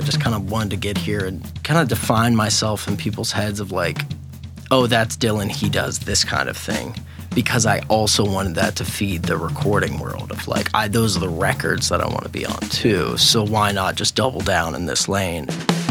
just kind of wanted to get here and kind of define myself in people's heads of like, oh, that's Dylan, he does this kind of thing. Because I also wanted that to feed the recording world of like, those are the records that I want to be on too. So why not just double down in this lane?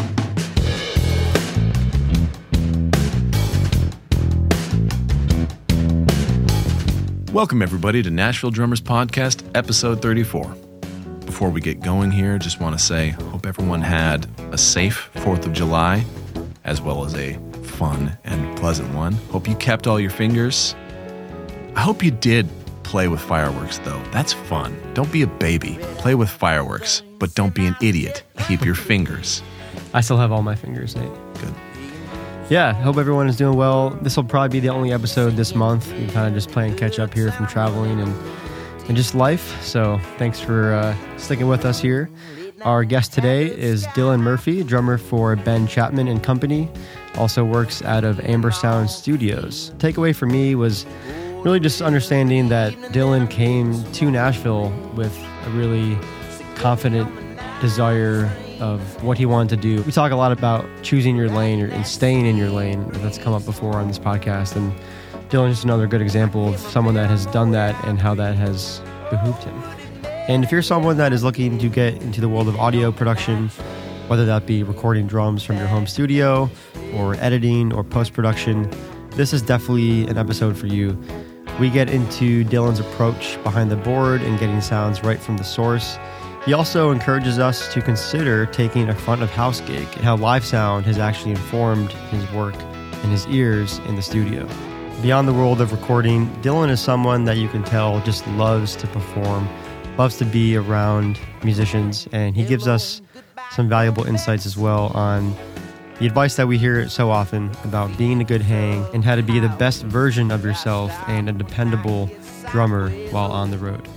Welcome, everybody, to Nashville Drummers Podcast, episode 34. Before we get going here, just want to say, hope everyone had a safe 4th of July, as well as a fun and pleasant one. Hope you kept all your fingers. I hope you did play with fireworks, though. That's fun. Don't be a baby. Play with fireworks, but don't be an idiot. Keep your fingers. I still have all my fingers, Nate. Good. Yeah, hope everyone is doing well. This will probably be the only episode this month. We're kind of just playing catch up here from traveling and just life. So thanks for sticking with us here. Our guest today is Dylan Murphy, drummer for Ben Chapman and Company. Also works out of Amber Sound Studios. Takeaway for me was really just understanding that Dylan came to Nashville with a really confident desire of what he wanted to do. We talk a lot about choosing your lane and staying in your lane. That's come up before on this podcast. And Dylan is just another good example of someone that has done that and how that has behooved him. And if you're someone that is looking to get into the world of audio production, whether that be recording drums from your home studio or editing or post-production, this is definitely an episode for you. We get into Dylan's approach behind the board and getting sounds right from the source. He also encourages us to consider taking a front of house gig and how live sound has actually informed his work and his ears in the studio. Beyond the world of recording, Dylan is someone that you can tell just loves to perform, loves to be around musicians, and he gives us some valuable insights as well on the advice that we hear so often about being a good hang and how to be the best version of yourself and a dependable drummer while on the road.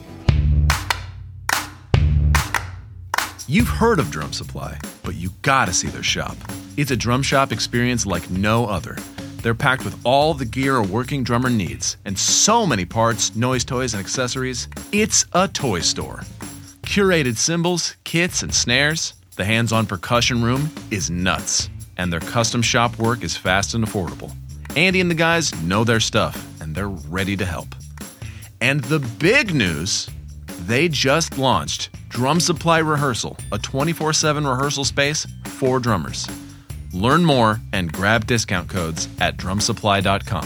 You've heard of Drum Supply, but you gotta see their shop. It's a drum shop experience like no other. They're packed with all the gear a working drummer needs, and so many parts, noise toys, and accessories. It's a toy store. Curated cymbals, kits, and snares. The hands-on percussion room is nuts, and their custom shop work is fast and affordable. Andy and the guys know their stuff, and they're ready to help. And the big news, they just launched Drum Supply Rehearsal, a 24/7 rehearsal space for drummers. Learn more and grab discount codes at drumsupply.com.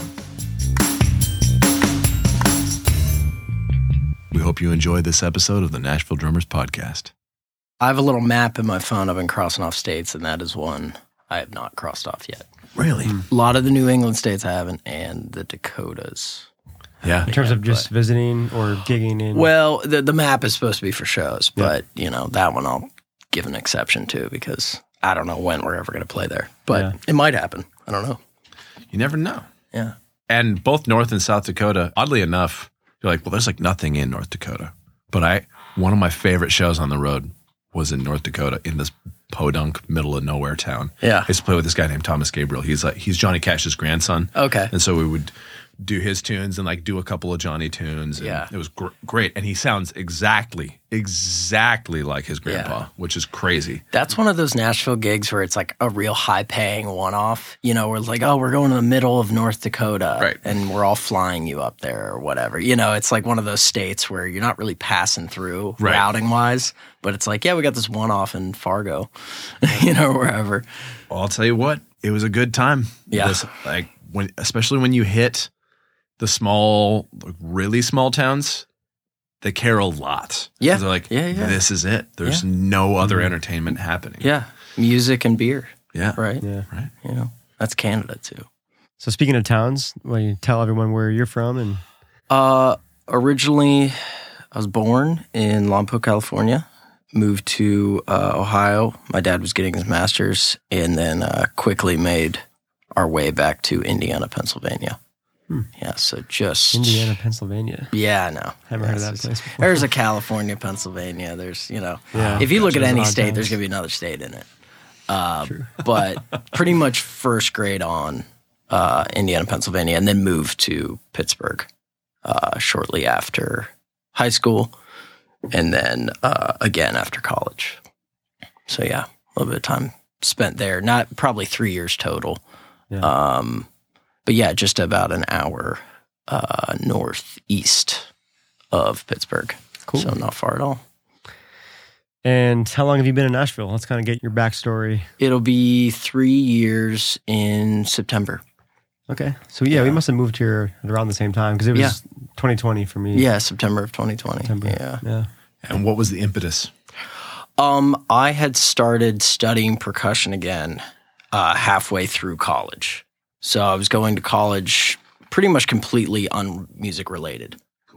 We hope you enjoyed this episode of the Nashville Drummers Podcast. I have a little map in my phone. I've been crossing off states, and that is one I have not crossed off yet. Really? A lot of the New England states I haven't, and the Dakotas. Yeah. In terms of just visiting or gigging in? Well, the map is supposed to be for shows, but, that one I'll give an exception to because I don't know when we're ever going to play there. But it might happen. I don't know. You never know. Yeah. And both North and South Dakota, oddly enough, you're like, well, there's like nothing in North Dakota. But one of my favorite shows on the road was in North Dakota in this podunk middle of nowhere town. Yeah. I used to play with this guy named Thomas Gabriel. He's Johnny Cash's grandson. Okay. And so we would do his tunes and like do a couple of Johnny tunes. And it was great. And he sounds exactly like his grandpa, which is crazy. That's one of those Nashville gigs where it's like a real high-paying one-off, where it's like, oh, we're going to the middle of North Dakota, right, and we're all flying you up there or whatever. It's like one of those states where you're not really passing through routing-wise, but it's like, yeah, we got this one-off in Fargo, wherever. Well, I'll tell you what, it was a good time. Yeah. Especially when you hit the small, really small towns, they care a lot. Yeah. They're like, this is it. There's no other entertainment happening. Yeah. Music and beer. Yeah. Right? Yeah. Right. That's Canada too. So speaking of towns, will you tell everyone where you're from? And originally, I was born in Lompoc, California. Moved to Ohio. My dad was getting his master's, and then quickly made our way back to Indiana, Pennsylvania. Yeah, so just Indiana, Pennsylvania. Yeah, I know. Haven't heard of that place before. There's a California, Pennsylvania. There's, if you look at any state, there's going to be another state in it. True. But pretty much first grade on Indiana, Pennsylvania, and then moved to Pittsburgh shortly after high school, and then again after college. So yeah, little bit of time spent there. Not probably 3 years total. Yeah. But yeah, just about an hour northeast of Pittsburgh. Cool. So not far at all. And how long have you been in Nashville? Let's kind of get your backstory. It'll be 3 years in September. Okay. So we must have moved here at around the same time because it was 2020 for me. Yeah, September of 2020. September. Yeah. And what was the impetus? I had started studying percussion again halfway through college. So I was going to college pretty much completely unmusic related.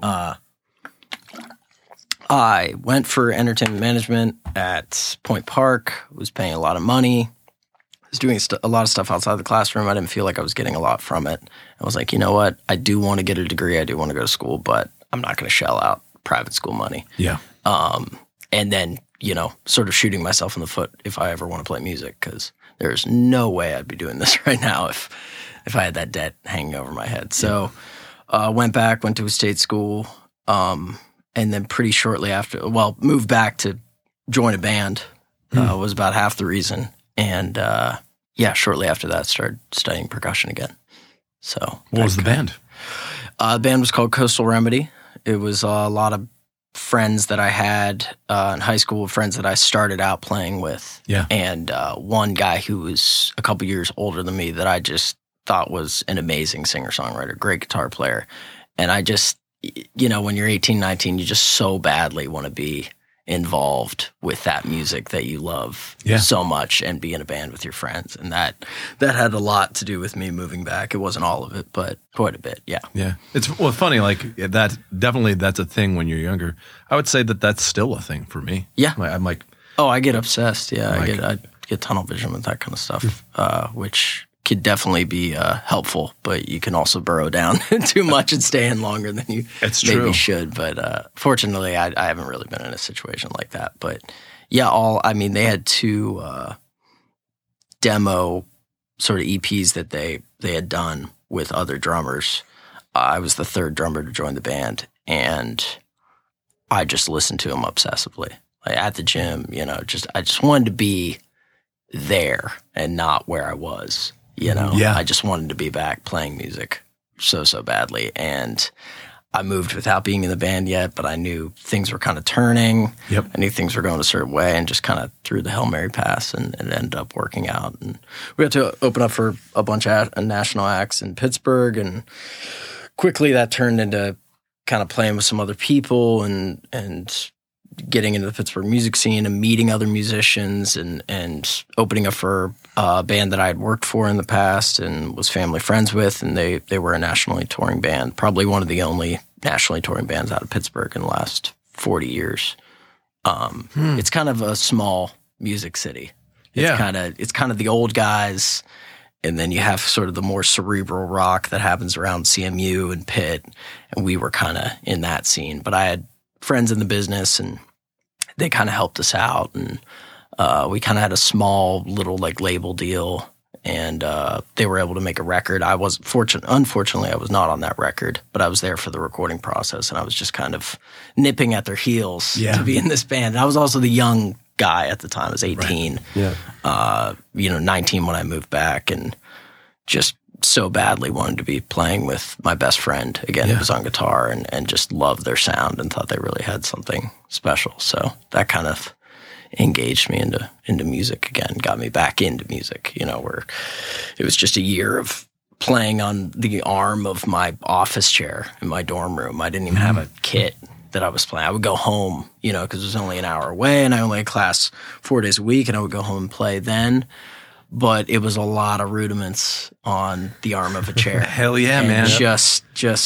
I went for entertainment management at Point Park, was paying a lot of money, was doing a lot of stuff outside the classroom. I didn't feel like I was getting a lot from it. I was like, you know what? I do want to get a degree. I do want to go to school, but I'm not going to shell out private school money. Yeah. And then, sort of shooting myself in the foot if I ever want to play music, because there's no way I'd be doing this right now if I had that debt hanging over my head. So went to a state school, and then pretty shortly after, moved back to join a band was about half the reason. And shortly after that, started studying percussion again. So what was the band? The band was called Coastal Remedy. It was a lot of friends that I had in high school, friends that I started out playing with. Yeah. And one guy who was a couple years older than me that I just thought was an amazing singer-songwriter, great guitar player. And I just, when you're 18, 19, you just so badly want to be involved with that music that you love so much and be in a band with your friends. And that had a lot to do with me moving back. It wasn't all of it, but quite a bit, yeah. Yeah. It's funny, like that's a thing when you're younger. I would say that that's still a thing for me. Yeah. I'm like, oh, I get obsessed. Yeah, I get tunnel vision with that kind of stuff, which could definitely be helpful, but you can also burrow down too much and stay in longer than you maybe should. But fortunately, I haven't really been in a situation like that. But yeah, they had 2 demo sort of EPs that they had done with other drummers. I was the 3rd drummer to join the band, and I just listened to them obsessively. Like at the gym, I just wanted to be there and not where I was. I just wanted to be back playing music so badly. And I moved without being in the band yet, but I knew things were kind of turning. Yep. I knew things were going a certain way, and just kind of threw the Hail Mary pass, and it ended up working out. And we got to open up for a bunch of national acts in Pittsburgh, and quickly that turned into kind of playing with some other people and getting into the Pittsburgh music scene and meeting other musicians and opening up for a band that I had worked for in the past and was family friends with, and they were a nationally touring band, probably one of the only nationally touring bands out of Pittsburgh in the last 40 years. It's kind of a small music city. It's kind of the old guys, and then you have sort of the more cerebral rock that happens around CMU and Pitt, and we were kind of in that scene. But I had friends in the business, and they kind of helped us out, and we kind of had a small little like label deal, and they were able to make a record. I was unfortunately, I was not on that record, but I was there for the recording process, and I was just kind of nipping at their heels to be in this band. And I was also the young guy at the time. I was 18, Right. 19 when I moved back, and just so badly wanted to be playing with my best friend again, who was on guitar, and just loved their sound and thought they really had something special. So that kind of engaged me into music again, got me back into music, where it was just a year of playing on the arm of my office chair in my dorm room. I didn't even have a kit that I was playing. I would go home, because it was only an hour away, and I only had class 4 days a week, and I would go home and play then. But it was a lot of rudiments on the arm of a chair. Hell yeah, and man. Just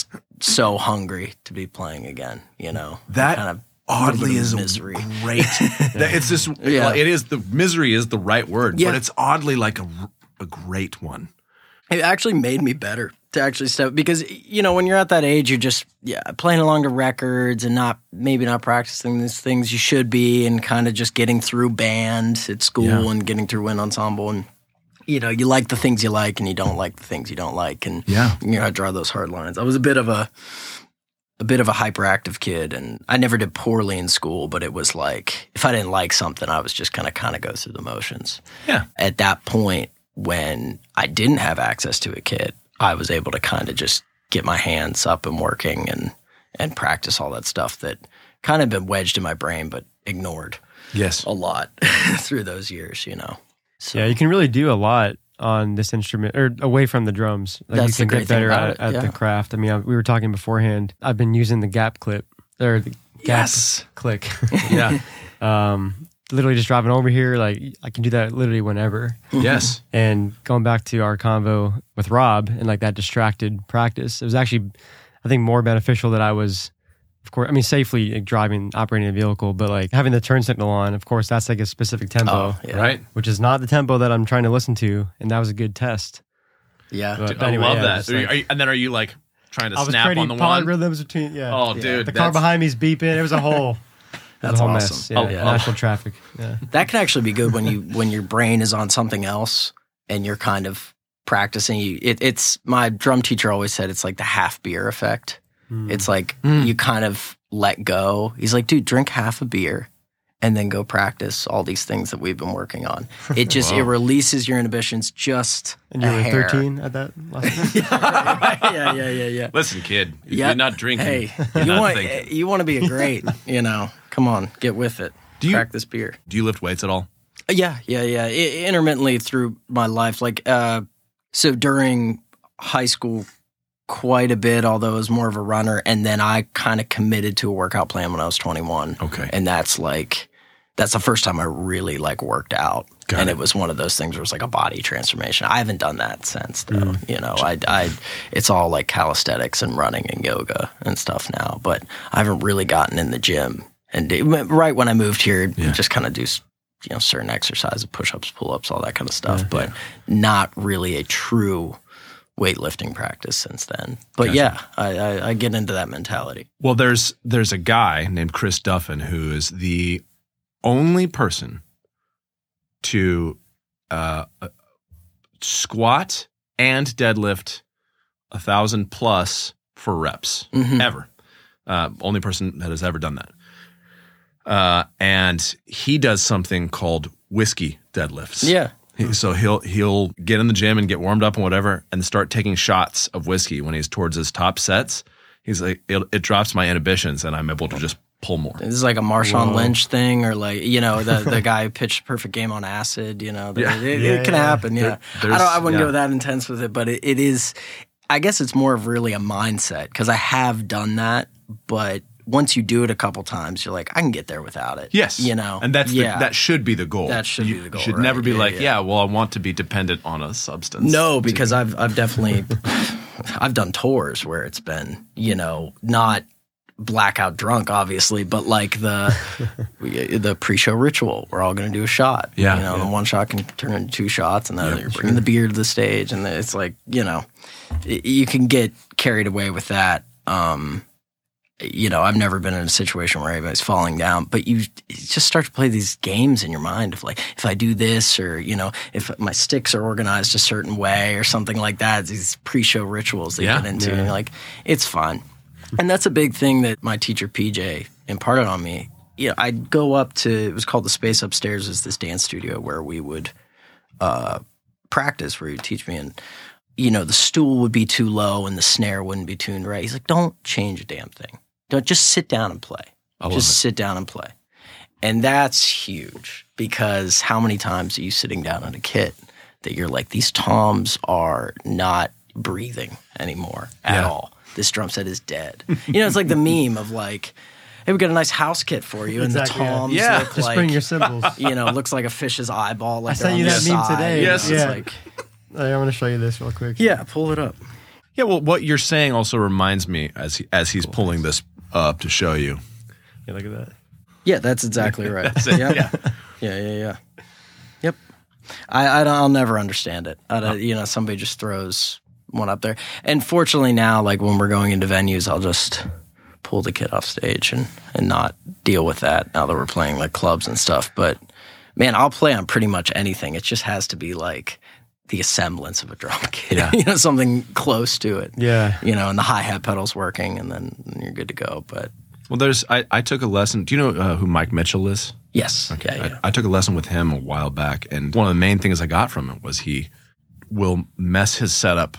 so hungry to be playing again, That kind of oddly is misery. Great. It's just, it is the misery is the right word, but it's oddly like a great one. It actually made me better to actually step, because, when you're at that age, you're just playing along to records and maybe not practicing these things you should be, and kind of just getting through band at school and getting through wind ensemble, and you like the things you like and you don't like the things you don't like, and I draw those hard lines. I was a bit of a a bit of a hyperactive kid, and I never did poorly in school, but it was like, if I didn't like something, I was just kind of go through the motions. Yeah. At that point, when I didn't have access to a kit, I was able to kind of just get my hands up and working and practice all that stuff that kind of been wedged in my brain, but ignored Yes. a lot through those years, So, Yeah, you can really do a lot on this instrument or away from the drums. Like That's you the can great get thing better about at it, the yeah. craft. I mean, we were talking beforehand. I've been using the gap clip or the gap Yes. click. Yeah. Literally just driving over here, like I can do that literally whenever. Yes. And going back to our convo with Rob and like that distracted practice, it was actually, I think, more beneficial that I was, of course, I mean, safely operating a vehicle, but like having the turn signal on, of course, that's like a specific tempo, Oh, yeah. Right. which is not the tempo that I'm trying to listen to. And that was a good test. Yeah. But I anyway, love yeah, that. just like- And then are you like trying to I was snap creating on the one? polyrhythms between, Oh, dude. The car behind me is beeping. It was a whole, That's whole awesome. mess. Yeah, Oh, yeah. natural traffic. Yeah. That can actually be good when your brain is on something else and you're kind of practicing. It's my drum teacher always said it's like the half beer effect. It's like you kind of let go. He's like, dude, drink half a beer and then go practice all these things that we've been working on. It just it releases your inhibitions just And you a were hair. 13 at that last time? Yeah. Listen, kid. If Yep. you're not drinking. Hey, you're you not want thinking. you want to be a great, Come on, get with it. Crack this beer. Do you lift weights at all? Yeah. Intermittently through my life, like so during high school, quite a bit. Although I was more of a runner, and then I kind of committed to a workout plan when I was 21. Okay. And that's the first time I really like worked out. Got and it. it was one of those things where it was like a body transformation. I haven't done that since though. I it's all like calisthenics and running and yoga and stuff now, but I haven't really gotten in the gym. And right when I moved here, just kind of do certain exercises, push-ups, pull-ups, all that kind of stuff, but not really a true weightlifting practice since then. But I get into that mentality. Well, there's a guy named Chris Duffin who is the only person to squat and deadlift 1,000 plus for reps ever. Only person that has ever done that. And he does something called whiskey deadlifts. Yeah. So he'll get in the gym and get warmed up and whatever, and start taking shots of whiskey when he's towards his top sets. He's like, it drops my inhibitions, and I'm able to just pull more. This is like a Marshawn Lynch thing, or like the guy who pitched a perfect game on acid. It can happen. Yeah, I wouldn't go that intense with it, but it is. I guess it's more of really a mindset because I have done that, but once you do it a couple times, you're like, I can get there without it. Yes, and that should be the goal. That should be the goal. You should right? never be yeah. well, I want to be dependent on a substance. No, because I've definitely I've done tours where it's been not blackout drunk, obviously, but like the pre-show ritual. We're all going to do a shot. Yeah, and one shot can turn into two shots, and then you're bringing the beer to the stage, and it's like you can get carried away with that. I've never been in a situation where anybody's falling down, but you just start to play these games in your mind of like, if I do this, or, if my sticks are organized a certain way or something like that, these pre-show rituals that you get into, and you're like, it's fun. And that's a big thing that my teacher, PJ, imparted on me. I'd go up to, it was called the Space Upstairs, is this dance studio where we would practice, where he'd teach me, and the stool would be too low and the snare wouldn't be tuned right. He's like, don't change a damn thing. Don't just sit down and play. Sit down and play. And that's huge, because how many times are you sitting down on a kit that you're like, these toms are not breathing anymore at all. This drum set is dead. It's like the meme of like, hey, we got a nice house kit for you. And the toms look just like, bring your cymbals. Looks like a fish's eyeball. Like I sent you that meme today. Yes. It's like, I want to show you this real quick. yeah, pull it up. Yeah, well, what you're saying also reminds me as he's pulling this up to show you. Yeah, look at that. Yeah, that's exactly right. That's it. Yeah. Yep. I'll never understand it. Somebody just throws one up there. And fortunately now, like when we're going into venues, I'll just pull the kit off stage and not deal with that now that we're playing like clubs and stuff. But man, I'll play on pretty much anything. It just has to be like the semblance of a drum kit, Yeah. something close to it. Yeah. And the hi-hat pedal's working, and then you're good to go. But Well, I took a lesson. Do you know who Mike Mitchell is? yes, yeah. I took a lesson with him a while back, and one of the main things I got from him was he will mess his setup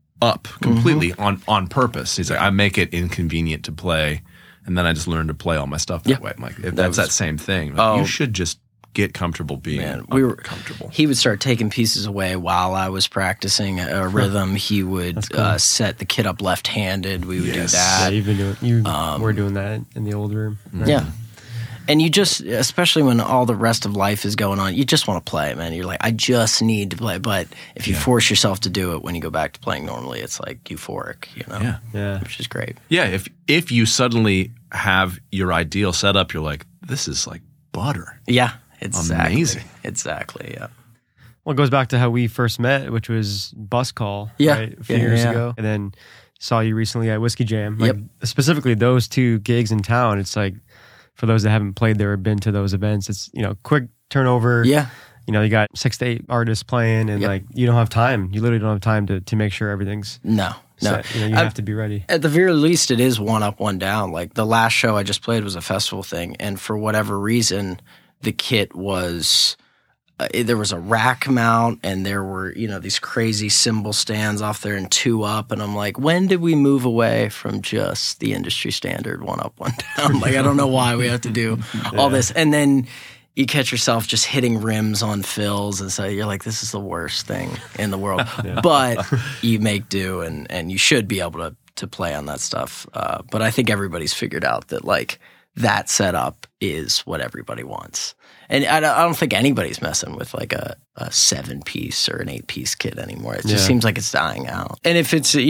up completely on purpose. He's like, I make it inconvenient to play, and then I just learn to play all my stuff that way. I'm like, that's that same thing. Like, you should just get comfortable being comfortable. He would start taking pieces away while I was practicing a rhythm. He would set the kit up left-handed. We would do that. Yeah, you were doing that in the old room. Right? Yeah. And you just, especially when all the rest of life is going on, you just want to play, man. You're like, I just need to play. But if you force yourself to do it when you go back to playing normally, it's like euphoric, Yeah. which is great. Yeah, if you suddenly have your ideal setup, you're like, this is like butter. Yeah, exactly. Amazing. Exactly, yeah. Well, it goes back to how we first met, which was Bus Call, right? A few years ago. And then saw you recently at Whiskey Jam. Like, specifically those two gigs in town, it's like, for those that haven't played there or been to those events, it's, quick turnover. Yeah. You got 6 to 8 artists playing, and like, you don't have time. You literally don't have time to make sure everything's set. You have to be ready. At the very least, it is one up, one down. Like, the last show I just played was a festival thing, and for whatever reason, the kit was... there was a rack mount, and there were, these crazy cymbal stands off there and 2 up. And I'm like, when did we move away from just the industry standard 1 up, 1 down? Like, I don't know why we have to do all this. And then you catch yourself just hitting rims on fills. And so you're like, this is the worst thing in the world. But you make do, and you should be able to play on that stuff. But I think everybody's figured out that, like, that setup is what everybody wants. And I don't think anybody's messing with like a 7-piece or an 8-piece kit anymore. It just seems like it's dying out. And if it's, a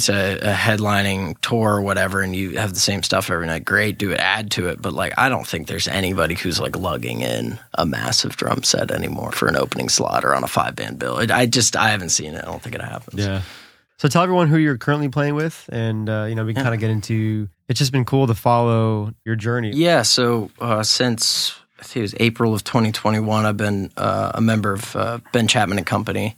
headlining tour or whatever, and you have the same stuff every night, great, do it, add to it. But like, I don't think there's anybody who's like lugging in a massive drum set anymore for an opening slot or on a 5-band bill. I haven't seen it. I don't think it happens. Yeah. So tell everyone who you're currently playing with, and we can kind of get into. It's just been cool to follow your journey. Yeah. So since I think it was April of 2021, I've been a member of Ben Chapman and Company.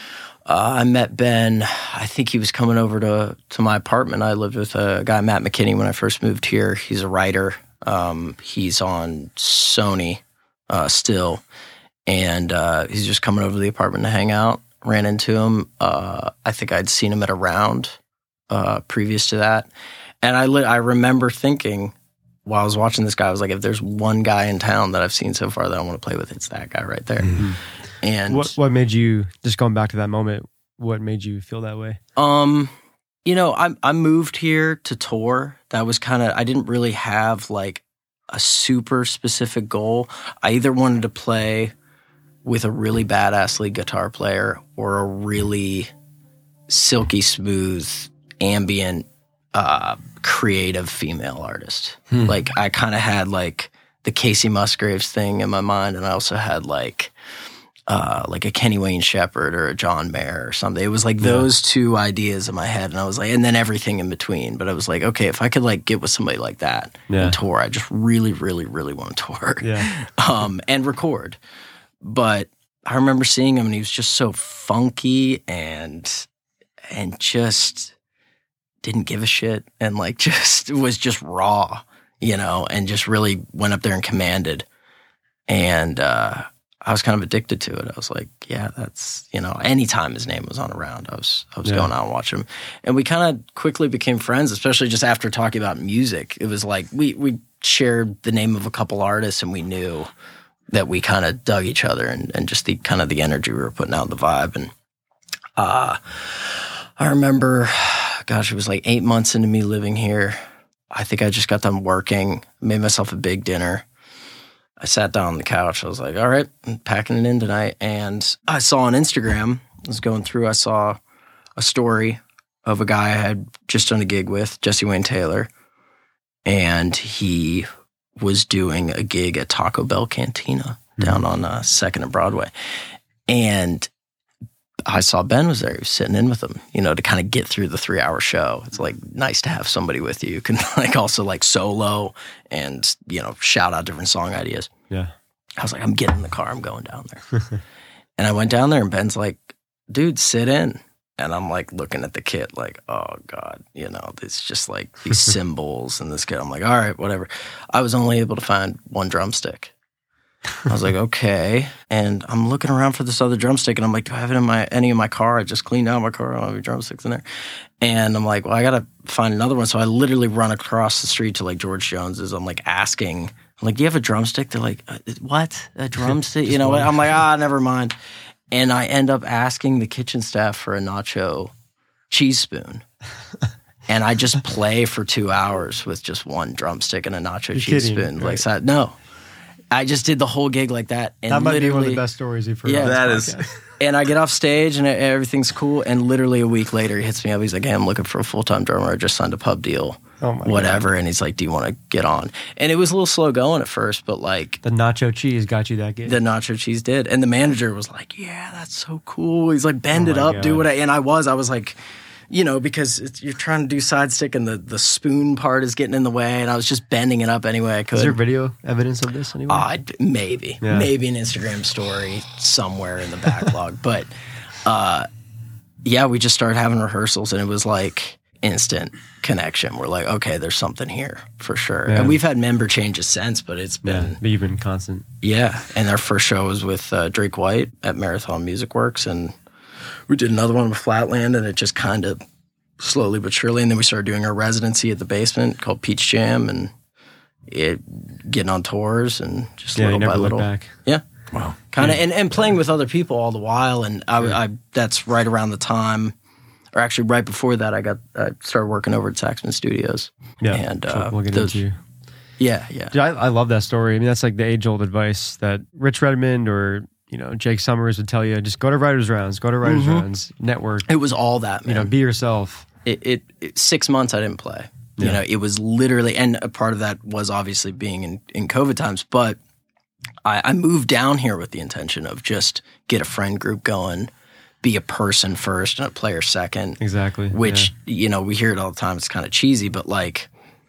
I met Ben. I think he was coming over to my apartment. I lived with a guy, Matt McKinney, when I first moved here. He's a writer. He's on Sony still, and he's just coming over to the apartment to hang out. Ran into him. I think I'd seen him at a round previous to that. And I remember thinking while I was watching this guy, I was like, if there's one guy in town that I've seen so far that I want to play with, it's that guy right there. Mm-hmm. And what made you, just going back to that moment, what made you feel that way? I moved here to tour. That was I didn't really have like a super specific goal. I either wanted to play with a really badass lead guitar player or a really silky smooth, ambient, creative female artist. Like, I kind of had like the Casey Musgraves thing in my mind, and I also had like a Kenny Wayne Shepherd or a John Mayer or something. It was like those two ideas in my head, and I was like, and then everything in between. But I was like, okay, if I could like get with somebody like that and tour, I just really, really, really want to tour, and record. But I remember seeing him, and he was just so funky and just didn't give a shit, and like just was just raw, and just really went up there and commanded. And I was kind of addicted to it. I was like, yeah, that's, anytime his name was on around, I was going out and watching him. And we kind of quickly became friends, especially just after talking about music. It was like we shared the name of a couple artists, and we knew that we kind of dug each other, and just the kind of the energy we were putting out, the vibe. And I remember, gosh, it was like 8 months into me living here. I think I just got done working, made myself a big dinner. I sat down on the couch. I was like, all right, I'm packing it in tonight. And I saw on Instagram, I was going through, I saw a story of a guy I had just done a gig with, Jesse Wayne Taylor. And he was doing a gig at Taco Bell Cantina down on 2nd and Broadway. And I saw Ben was there. He was sitting in with him, to kind of get through the 3-hour show. It's like nice to have somebody with you who can like also like solo and, shout out different song ideas. Yeah. I was like, I'm getting in the car. I'm going down there. And I went down there, and Ben's like, dude, sit in. And I'm like looking at the kit like, oh God, it's just like these cymbals and this kid. I'm like, all right, whatever. I was only able to find one drumstick. I was like, okay. And I'm looking around for this other drumstick, and I'm like, do I have it in any of my car? I just cleaned out my car. I don't have any drumsticks in there. And I'm like, well, I got to find another one. So I literally run across the street to like George Jones's. I'm like asking, I'm like, do you have a drumstick? They're like, what? A drumstick? You know what? I'm like, never mind. And I end up asking the kitchen staff for a nacho cheese spoon. And I just play for 2 hours with just one drumstick and a nacho cheese spoon. Right? Like, no. I just did the whole gig like that. And that might be one of the best stories you've heard. Yeah, that is. And I get off stage and everything's cool. And literally a week later, he hits me up. He's like, hey, I'm looking for a full-time drummer. I just signed a pub deal. Oh my whatever. God. And he's like, do you want to get on? And it was a little slow going at first, but like. The nacho cheese got you that gig. The nacho cheese did. And the manager was like, yeah, that's so cool. He's like, bend it up, God. do what I was like, because you're trying to do side stick and the spoon part is getting in the way, and I was just bending it up any way I could. Is there video evidence of this anywhere? Maybe an Instagram story somewhere in the backlog. But we just started having rehearsals, and it was like instant connection. We're like, okay, there's something here for sure. Yeah. And we've had member changes since, but it's been but you've been constant. Yeah, and our first show was with Drake White at Marathon Music Works, and we did another one with Flatland, and it just kind of slowly but surely. And then we started doing our residency at the Basement called Peach Jam, and getting on tours and just little by little. Back. Yeah. Wow. Kind of, and playing with other people all the while. And I that's right around the time, or actually right before that, I started working over at Saxman Studios. Yeah. And we'll get into. Yeah. Dude, I love that story. I mean, that's like the age-old advice that Rich Redmond or Jake Summers would tell you: just go to writers' rounds, rounds, network. It was all that, man. Be yourself. It 6 months I didn't play. Yeah. It was literally, and a part of that was obviously being in COVID times. But I moved down here with the intention of just get a friend group going, be a person first and a player second. Exactly. Which we hear it all the time. It's kind of cheesy, but like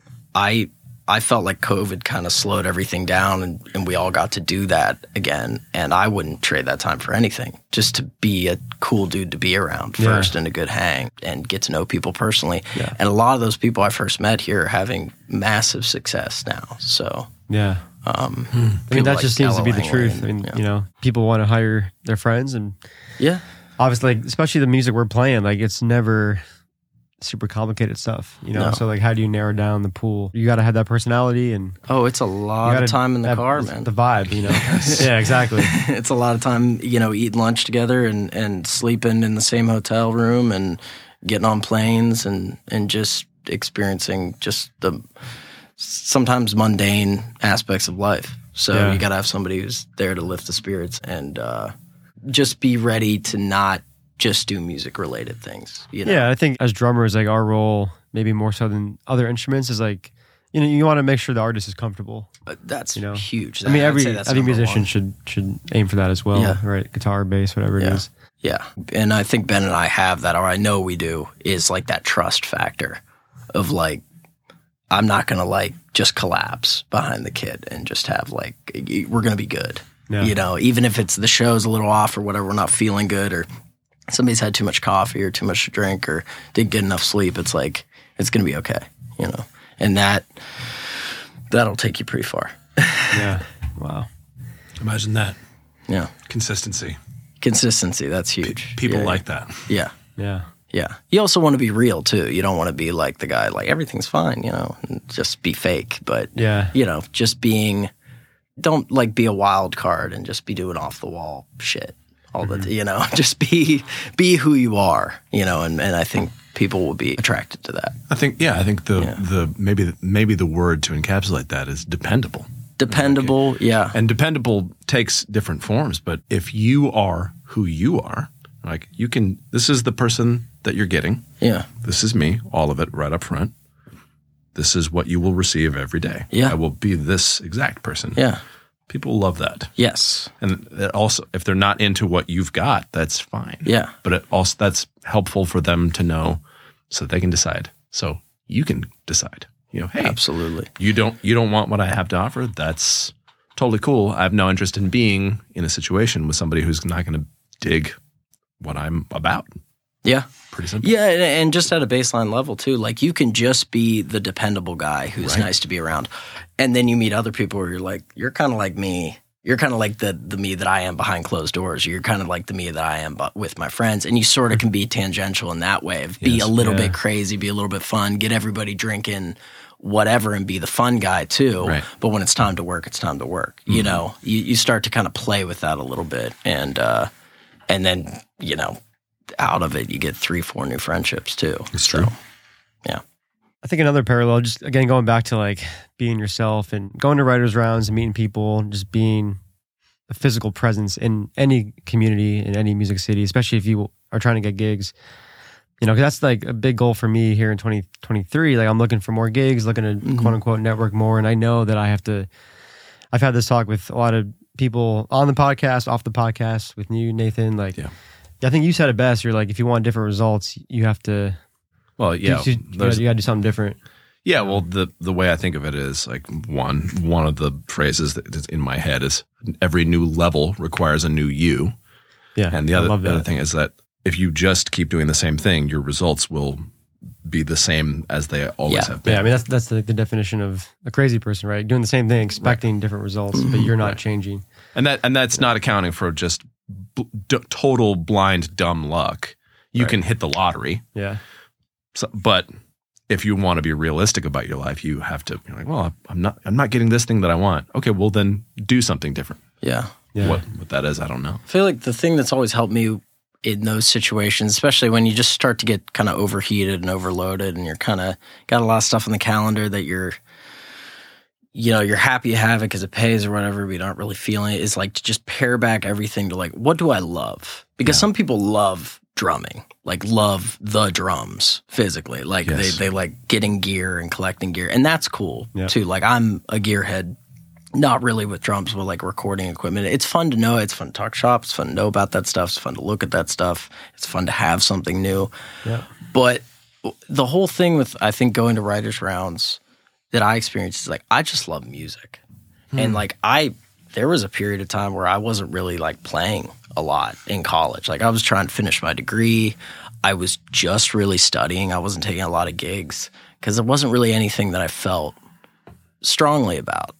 I felt like COVID kind of slowed everything down, and we all got to do that again. And I wouldn't trade that time for anything, just to be a cool dude to be around first and a good hang and get to know people personally. Yeah. And a lot of those people I first met here are having massive success now. So, yeah. I mean, that just seems to be the truth. I mean, people want to hire their friends, and obviously, like, especially the music we're playing, like it's never super complicated stuff, No. So like, how do you narrow down the pool? You got to have that personality, and it's a lot of time in the car, man. The vibe, yeah, exactly. It's a lot of time, eating lunch together and sleeping in the same hotel room and getting on planes and just experiencing just the sometimes mundane aspects of life. So you got to have somebody who's there to lift the spirits and just be ready to not just do music related things. Yeah, I think as drummers, like our role, maybe more so than other instruments, is like, you want to make sure the artist is comfortable. That's huge. I mean, every musician should aim for that as well, right? Guitar, bass, whatever it is. Yeah, and I think Ben and I have that, or I know we do, is like that trust factor of like, I'm not going to like just collapse behind the kid and just have like, we're going to be good. Yeah. Even if it's the show's a little off or whatever, we're not feeling good, or somebody's had too much coffee or too much to drink or didn't get enough sleep, it's like, it's going to be okay, and that'll take you pretty far. Yeah. Wow. Imagine that. Yeah. Consistency, that's huge. People like that. Yeah. Yeah. Yeah. You also want to be real too. You don't want to be like the guy, like everything's fine, and just be fake. But, just don't like be a wild card and just be doing off the wall shit all the just be who you are, and I think people will be attracted to that. I think the maybe the word to encapsulate that is dependable. Dependable, yeah. And dependable takes different forms, but if you are who you are, like this is the person that you're getting. Yeah. This is me, all of it right up front. This is what you will receive every day. Yeah. I will be this exact person. Yeah. People love that. Yes. And it also, if they're not into what you've got, that's fine. Yeah. But that's helpful for them to know so that they can decide. So you can decide, hey, absolutely. You don't want what I have to offer. That's totally cool. I have no interest in being in a situation with somebody who's not going to dig what I'm about. Yeah. Pretty simple. Yeah, and just at a baseline level too. Like you can just be the dependable guy who's nice to be around, and then you meet other people where you're like, you're kind of like me. You're kind of like the me that I am behind closed doors. You're kind of like the me that I am with my friends, and you sort of can be tangential in that way. Be a little bit crazy, be a little bit fun, get everybody drinking, whatever, and be the fun guy too. Right. But when it's time to work, it's time to work. Mm-hmm. You know, you start to kind of play with that a little bit, and then out of it, you get 3-4 new friendships too. It's true. So, yeah. I think another parallel, just again, going back to like being yourself and going to writers' rounds and meeting people, just being a physical presence in any community, in any music city, especially if you are trying to get gigs, because that's like a big goal for me here in 2023. Like I'm looking for more gigs, looking to quote unquote network more. And I know that I've had this talk with a lot of people on the podcast, off the podcast, with you, Nathan. Like, I think you said it best. You're like, if you want different results, you have to. Well, yeah, you got to do something different. Yeah, well, the way I think of it is like one of the phrases that is in my head is every new level requires a new you. Yeah, and the other thing is that if you just keep doing the same thing, your results will be the same as they always have been. Yeah, I mean that's the definition of a crazy person, right? Doing the same thing, expecting different results, but you're not changing. And that's not accounting for just total blind dumb luck. You can hit the lottery. Yeah. So, but if you want to be realistic about your life, you have to be like, well, I'm not getting this thing that I want. Okay, well then do something different. Yeah. What that is, I don't know. I feel like the thing that's always helped me in those situations, especially when you just start to get kind of overheated and overloaded, and you're kind of got a lot of stuff on the calendar that you're happy to have it because it pays or whatever, but you don't really feeling it, is like to just pare back everything to like, what do I love? Because some people love drumming, like love the drums physically. Like they like getting gear and collecting gear, and that's cool too. Like I'm a gearhead, not really with drums, but like recording equipment. It's fun to know. It's fun to talk shop. It's fun to know about that stuff. It's fun to look at that stuff. It's fun to have something new. Yeah. But the whole thing with, I think, going to writers' rounds that I experienced is like, I just love music. And like there was a period of time where I wasn't really like playing a lot in college. Like I was trying to finish my degree. I was just really studying. I wasn't taking a lot of gigs because there wasn't really anything that I felt strongly about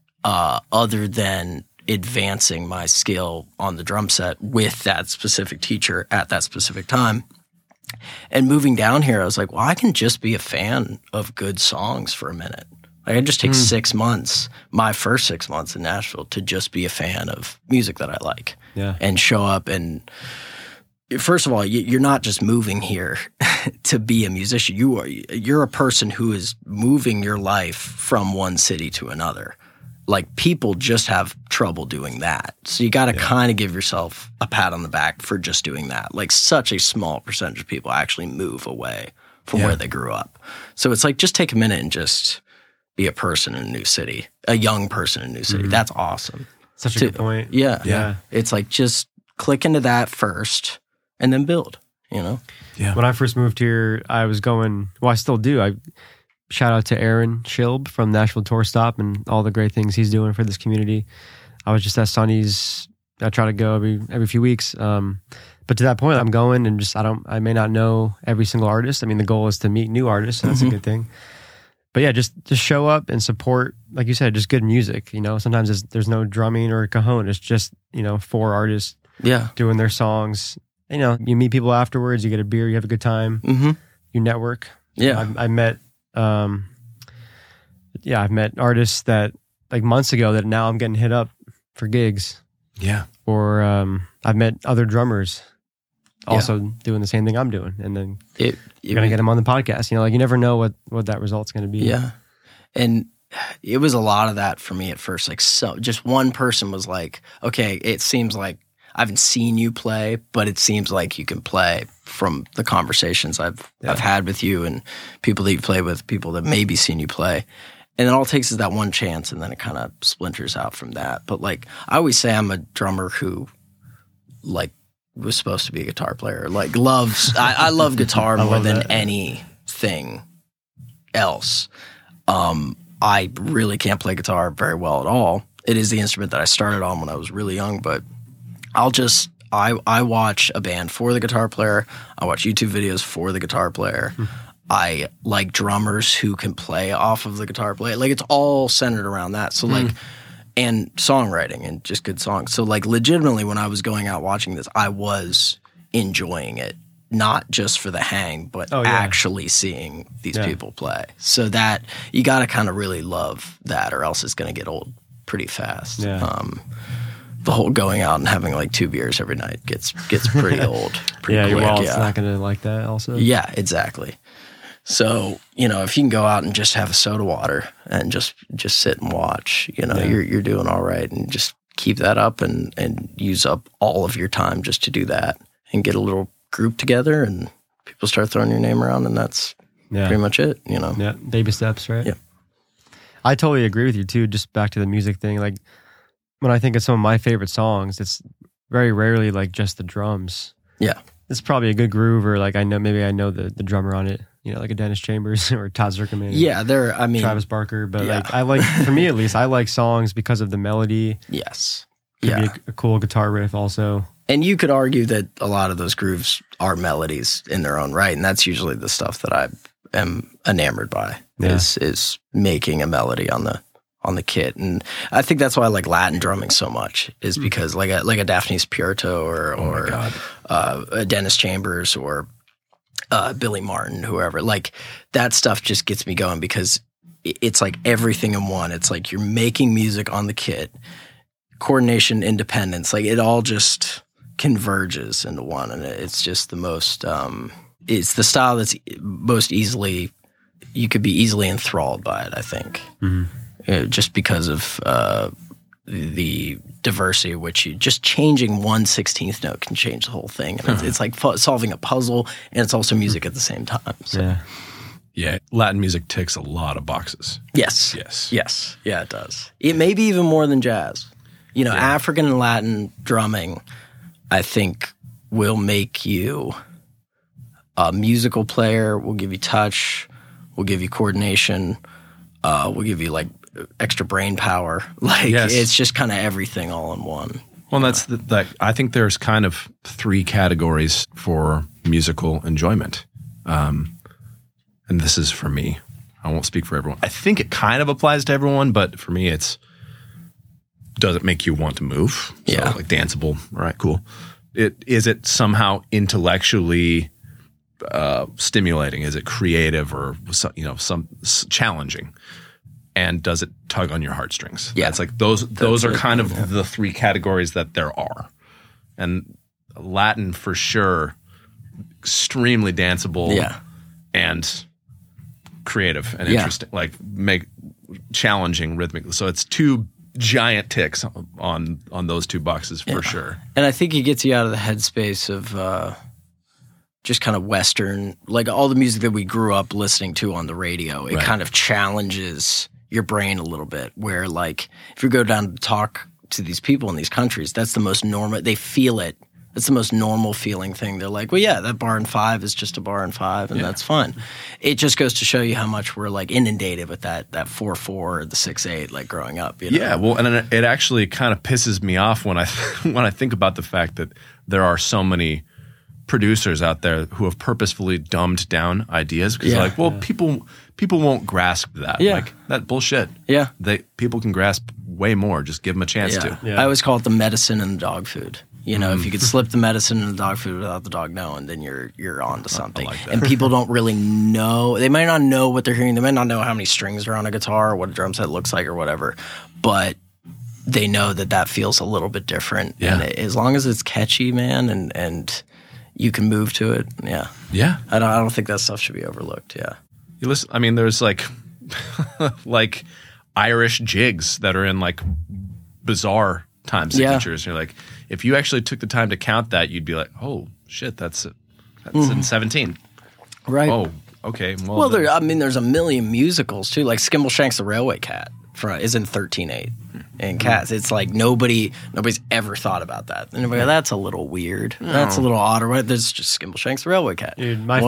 other than advancing my skill on the drum set with that specific teacher at that specific time. And moving down here, I was like, well, I can just be a fan of good songs for a minute. Like I just take 6 months, my first 6 months in Nashville, to just be a fan of music that I like and show up. And first of all, you're not just moving here to be a musician. You're a person who is moving your life from one city to another. Like people just have trouble doing that. So you got to kind of give yourself a pat on the back for just doing that. Like such a small percentage of people actually move away from where they grew up. So it's like, just take a minute and just be a person in a new city, a young person in a new city. That's awesome. Such a good point. Yeah. It's like, just click into that first and then build, Yeah. When I first moved here, I was going, well, I still do. Shout out to Aaron Schilb from Nashville Tour Stop and all the great things he's doing for this community. I was just at Sonny's. I try to go every few weeks. But to that point, I'm going and I may not know every single artist. I mean, the goal is to meet new artists, so that's a good thing. But yeah, just show up and support, like you said, just good music. Sometimes there's no drumming or cajon. It's just, 4 artists doing their songs. You meet people afterwards, you get a beer, you have a good time, you network. Yeah. I met, I've met artists that like months ago that now I'm getting hit up for gigs. Yeah. Or I've met other drummers also doing the same thing I'm doing, and then you're gonna get them on the podcast. You never know what that result's gonna be. Yeah, and it was a lot of that for me at first. Like, so just one person was like, "Okay, it seems like I haven't seen you play, but it seems like you can play from the conversations I've had with you and people that you play with, people that maybe seen you play." And then all it takes is that one chance, and then it kind of splinters out from that. But like I always say, I'm a drummer who like was supposed to be a guitar player. Like I love guitar more than anything else. I really can't play guitar very well at all. It is the instrument that I started on when I was really young, but I watch a band for the guitar player. I watch YouTube videos for the guitar player. I like drummers who can play off of the guitar player. Like, it's all centered around that. So like, and songwriting and just good songs. So like, legitimately, when I was going out watching this, I was enjoying it, not just for the hang, but actually seeing these people play. So that you got to kind of really love that, or else it's going to get old pretty fast. The whole going out and having like 2 beers every night gets pretty old. Pretty quick. Your wallet's not going to like that also. Yeah, exactly. So, you know, if you can go out and just have a soda water and just sit and watch, you know, you're doing all right, and just keep that up and use up all of your time just to do that, and get a little group together and people start throwing your name around, and that's pretty much it, you know? Yeah, baby steps, right? Yeah. I totally agree with you too, just back to the music thing. Like, when I think of some of my favorite songs, it's very rarely like just the drums. Yeah. It's probably a good groove, or like I know the drummer on it, you know, like a Dennis Chambers or Todd Zuckerman. Yeah, Travis Barker. But like, I like, for me at least, I like songs because of the melody. Yes. Could be a cool guitar riff also. And you could argue that a lot of those grooves are melodies in their own right, and that's usually the stuff that I am enamored by. Is making a melody on the kit. And I think that's why I like Latin drumming so much, is because like a Daphnis Puerto or a Dennis Chambers or Billy Martin, whoever, like that stuff just gets me going, because it's like everything in one. It's like you're making music on the kit, coordination, independence, like it all just converges into one. And it's just the most, it's the style that's most easily, you could be easily enthralled by it, I think. Just because of the diversity, which you just changing 1/16 note can change the whole thing. And it's like solving a puzzle, and it's also music at the same time. So. Yeah, Latin music ticks a lot of boxes. Yes. Yeah, it does. It may be even more than jazz. You know, African and Latin drumming, I think, will make you a musical player, will give you touch, will give you coordination, will give you like extra brain power. Like it's just kind of everything all in one. Well, that's I think there's kind of 3 categories for musical enjoyment. And this is for me. I won't speak for everyone. I think it kind of applies to everyone, but for me, does it make you want to move? So, like danceable. All right, cool. Is it somehow intellectually stimulating? Is it creative, or some challenging? And does it tug on your heartstrings? Yeah, it's like those are kind of the 3 categories that there are. And Latin for sure, extremely danceable. Yeah, and creative and interesting, like make challenging rhythmic. So it's 2 giant ticks on those 2 boxes for sure. And I think it gets you out of the headspace of just kind of Western, like all the music that we grew up listening to on the radio. It kind of challenges your brain a little bit, where like if you go down to talk to these people in these countries, that's the most normal, they feel it. It's the most normal feeling thing. They're like, well, yeah, that bar in 5 is just a bar in 5, and that's fun. It just goes to show you how much we're like inundated with that 4/4 or the 6/8, like growing up. You know? Yeah, well, and it actually kind of pisses me off when I think about the fact that there are so many producers out there who have purposefully dumbed down ideas, because they're like, well, people won't grasp that. Like that bullshit. Yeah, people can grasp way more. Just give them a chance to. Yeah. I always call it the medicine and the dog food. You know, if you could slip the medicine in the dog food without the dog knowing, then you're on to something. Like that. And people don't really know. They might not know what they're hearing. They might not know how many strings are on a guitar or what a drum set looks like or whatever. But they know that feels a little bit different. Yeah. And as long as it's catchy, man, and you can move to it, Yeah. I don't think that stuff should be overlooked, You listen, I mean, there's like like Irish jigs that are in like bizarre time signatures. You're like, if you actually took the time to count that, you'd be like, oh shit, that's in 17. Right. Oh, okay. Well, there's a million musicals too. Like Skimbleshanks the Railway Cat is in 13/8 in Cats. It's like nobody's ever thought about that. And go, that's a little weird. No. That's a little odd. Or there's just Skimbleshanks the Railway Cat. Dude, my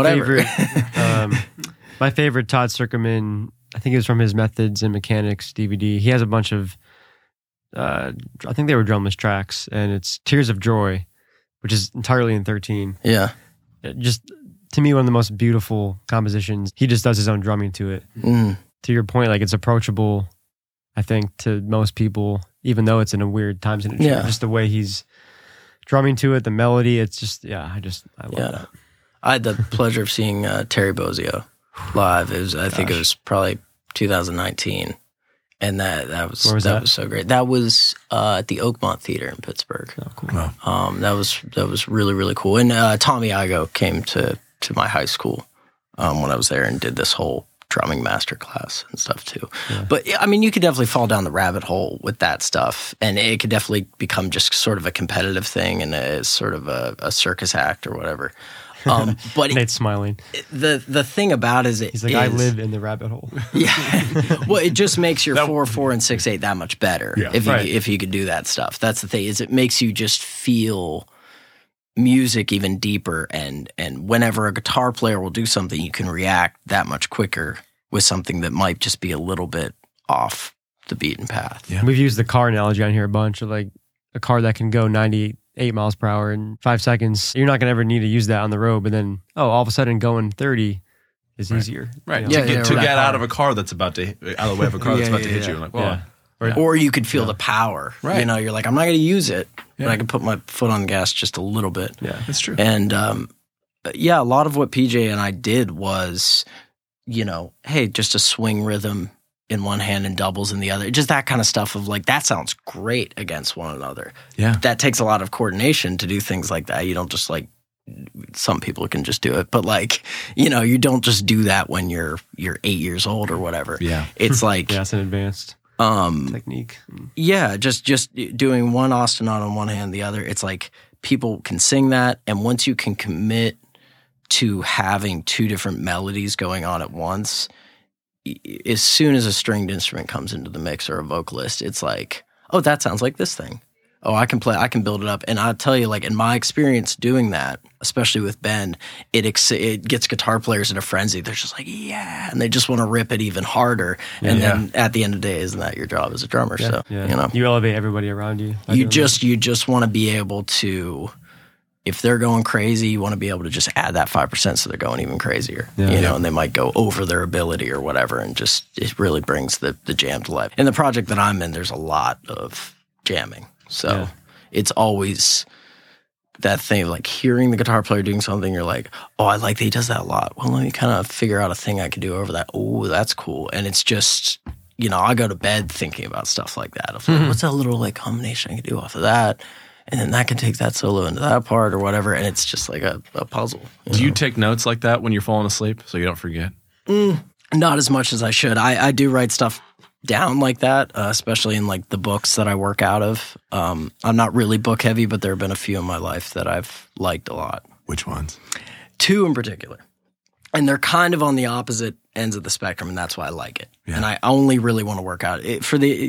favorite Todd Zuckerman, I think it was from his Methods and Mechanics DVD. He has a bunch of I think they were drumless tracks, and it's Tears of Joy, which is entirely in 13. Yeah. Just to me, one of the most beautiful compositions. He just does his own drumming to it. To your point, like it's approachable, I think, to most people, even though it's in a weird time signature. Yeah. Just the way he's drumming to it, the melody, it's just, I love that. I had the pleasure of seeing Terry Bozzio live. I think it was probably 2019. And that was was so great. That was at the Oakmont Theater in Pittsburgh. Oh, cool. Wow. That was really, really cool. And Tommy Igoe came to my high school when I was there and did this whole drumming master class and stuff too. Yeah. But I mean, you could definitely fall down the rabbit hole with that stuff, and it could definitely become just sort of a competitive thing and a sort of a circus act or whatever. But Nate's smiling. The thing about it is he's like, I live in the rabbit hole. Yeah. Well, it just makes your 4/4 and 6/8 that much better if you could do that stuff. That's the thing, is it makes you just feel music even deeper, and whenever a guitar player will do something, you can react that much quicker with something that might just be a little bit off the beaten path. Yeah. We've used the car analogy on here a bunch, of like a car that can go 98 miles per hour in 5 seconds. You're not going to ever need to use that on the road, but then, all of a sudden going 30 is easier. Right. To get out of a car that's about to, out of the way of a car that's about to hit you. Like, well, Or you could feel the power. Right. You know, you're like, I'm not going to use it, but I can put my foot on the gas just a little bit. Yeah, that's true. And a lot of what PJ and I did was, hey, just a swing rhythm in one hand and doubles in the other. Just that kind of stuff of like, that sounds great against one another. Yeah. That takes a lot of coordination to do things like that. You don't just like, some people can just do it, but like, you don't just do that when you're 8 years old or whatever. Yeah. It's like, it's an advanced technique. Yeah. Just doing one ostinato on one hand, the other. It's like people can sing that. And once you can commit to having two different melodies going on at once, as soon as a stringed instrument comes into the mix or a vocalist, it's like, oh, that sounds like this thing. Oh, I can build it up. And I'll tell you, like, in my experience doing that, especially with Ben, it gets guitar players in a frenzy. They're just like, yeah, and they just want to rip it even harder. And then at the end of the day, isn't that your job as a drummer? Yeah. So, you elevate everybody around you. You just want to be able to, if they're going crazy, you want to be able to just add that 5% so they're going even crazier, and they might go over their ability or whatever, and just, it really brings the jam to life. In the project that I'm in, there's a lot of jamming. So it's always that thing of like hearing the guitar player doing something, you're like, oh, I like that he does that a lot. Well, let me kind of figure out a thing I could do over that. Oh, that's cool. And it's just, I go to bed thinking about stuff like that. Of like, what's that little like combination I can do off of that? And then that can take that solo into that part or whatever. And it's just like a puzzle. Do you take notes like that when you're falling asleep so you don't forget? Not as much as I should. I do write stuff down like that, especially in like the books that I work out of. I'm not really book heavy, but there have been a few in my life that I've liked a lot. Which ones? 2 in particular. And they're kind of on the opposite ends of the spectrum, and that's why I like it. Yeah. And I only really want to work out it for the,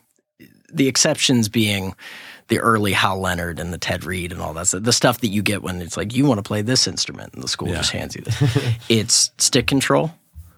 the exceptions being the early Hal Leonard and the Ted Reed and all that stuff. The stuff that you get when it's like, you want to play this instrument, and the school just hands you this. It's Stick Control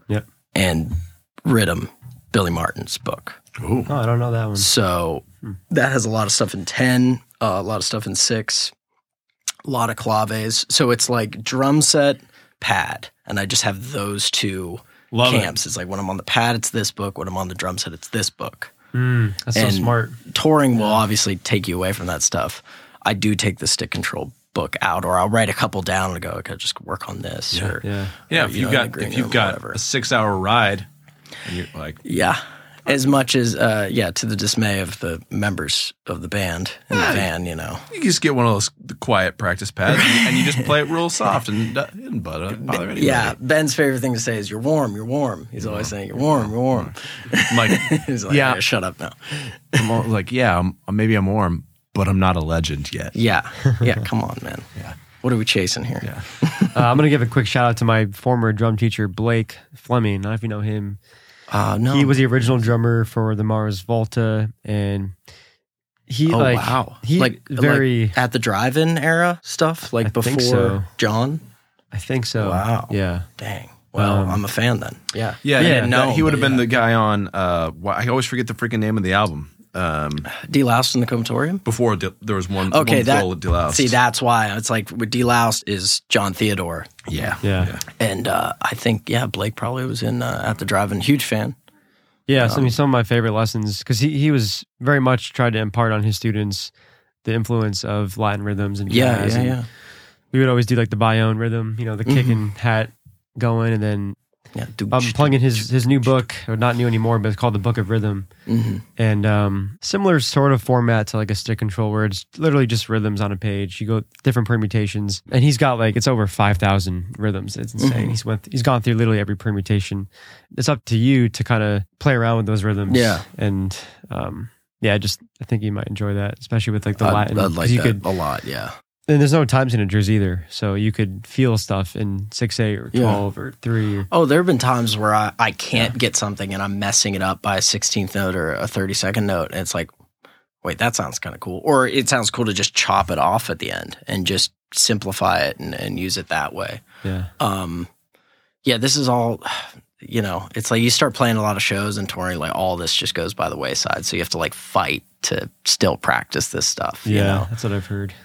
and Rhythm, Billy Martin's book. Ooh. Oh, I don't know that one. So that has a lot of stuff in 10, a lot of stuff in 6, a lot of claves. So it's like drum set, pad, and I just have those two camps. It's like when I'm on the pad, it's this book. When I'm on the drum set, it's this book. That's so smart. Touring will obviously take you away from that stuff. I do take the Stick Control book out, or I'll write a couple down and go, okay, just work on this. If you've got a 6-hour ride, and you're like, as much as to the dismay of the members of the band in the van, you just get one of those quiet practice pads and you just play it real soft and it doesn't bother anybody. Yeah, Ben's favorite thing to say is, "You're warm, you're warm." He's always saying, "You're warm, you're warm." I'm like, he's like, yeah, shut up now. I'm like, maybe I'm warm, but I'm not a legend yet. Yeah, come on, man. Yeah. What are we chasing here? Yeah. I'm going to give a quick shout out to my former drum teacher, Blake Fleming. I don't know if you know him. No. He was the original drummer for the Mars Volta, and he he very like at the drive-in era stuff, like before John. I think so. Wow. Yeah. Dang. Well, I'm a fan then. Yeah. Yeah. He would have been the guy on. I always forget the freaking name of the album. Deloused in the Comatorium? Before there was one. Okay, one full Deloused. See, that's why it's like with Deloused is John Theodore, Yeah. and I think Blake probably was in At the Drive-In. Huge fan. Yeah, so, I mean, some of my favorite lessons, because he was very much tried to impart on his students the influence of Latin rhythms and jazz. Yeah. We would always do like the Bayonne rhythm, the kick and hat going, and then I'm plugging his new book, or not new anymore, but it's called The Book of Rhythm. Mm-hmm. And similar sort of format to like a stick control where it's literally just rhythms on a page. You go different permutations, and he's got it's over 5,000 rhythms. It's insane. Mm-hmm. He's gone through literally every permutation. It's up to you to kind of play around with those rhythms. Yeah. And I think you might enjoy that, especially with like the Latin. I'd like that a lot, yeah. And there's no time signatures either, so you could feel stuff in 6/8 or 12 or 3. Oh, there have been times where I can't get something and I'm messing it up by a 16th note or a 32nd note, and it's like, wait, that sounds kind of cool. Or it sounds cool to just chop it off at the end and just simplify it and use it that way. Yeah. This is all, it's like you start playing a lot of shows and touring, like all this just goes by the wayside. So you have to fight to still practice this stuff. That's what I've heard.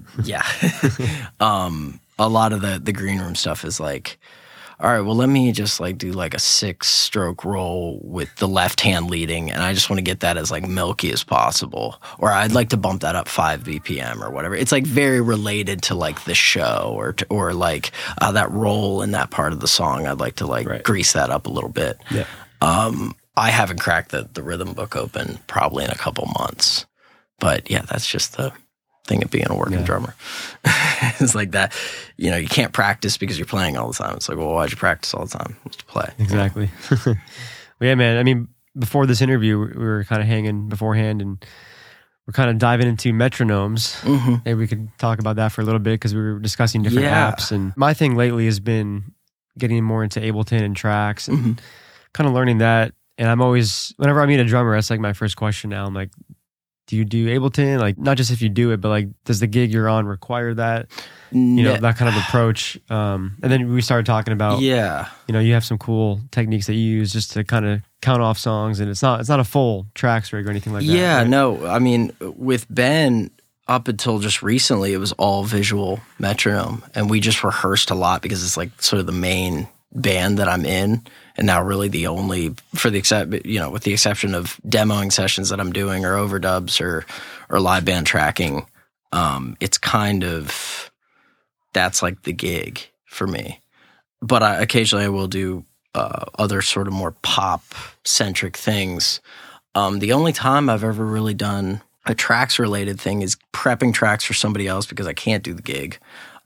A lot of the green room stuff is like, all right, well, let me just do a 6-stroke roll with the left hand leading, and I just want to get that as milky as possible. Or I'd like to bump that up 5 BPM or whatever. It's very related to the show or that roll in that part of the song. I'd like to grease that up a little bit. Yeah. I haven't cracked the rhythm book open probably in a couple months, but that's just the thing of being a working drummer. It's like that, you can't practice because you're playing all the time. It's like, well, why'd you practice all the time? Just to play. Exactly. Well, yeah, man. I mean, before this interview, we were kind of hanging beforehand, and we're kind of diving into metronomes. Mm-hmm. Maybe we could talk about that for a little bit, because we were discussing different apps. And my thing lately has been getting more into Ableton and tracks and kind of learning that. And I'm always, whenever I meet a drummer, that's my first question now. I'm like, do you do Ableton? Not just if you do it, but does the gig you're on require that? That kind of approach. And then we started talking about, you have some cool techniques that you use just to kind of count off songs, and it's not a full tracks rig or anything like that. Yeah, right? No, I mean, with Ben, up until just recently, it was all visual metronome, and we just rehearsed a lot because it's sort of the main band that I'm in, and now really the only, with the exception of demoing sessions that I'm doing or overdubs or live band tracking, it's kind of, that's the gig for me. But occasionally I will do other sort of more pop centric things. The only time I've ever really done a tracks related thing is prepping tracks for somebody else because I can't do the gig.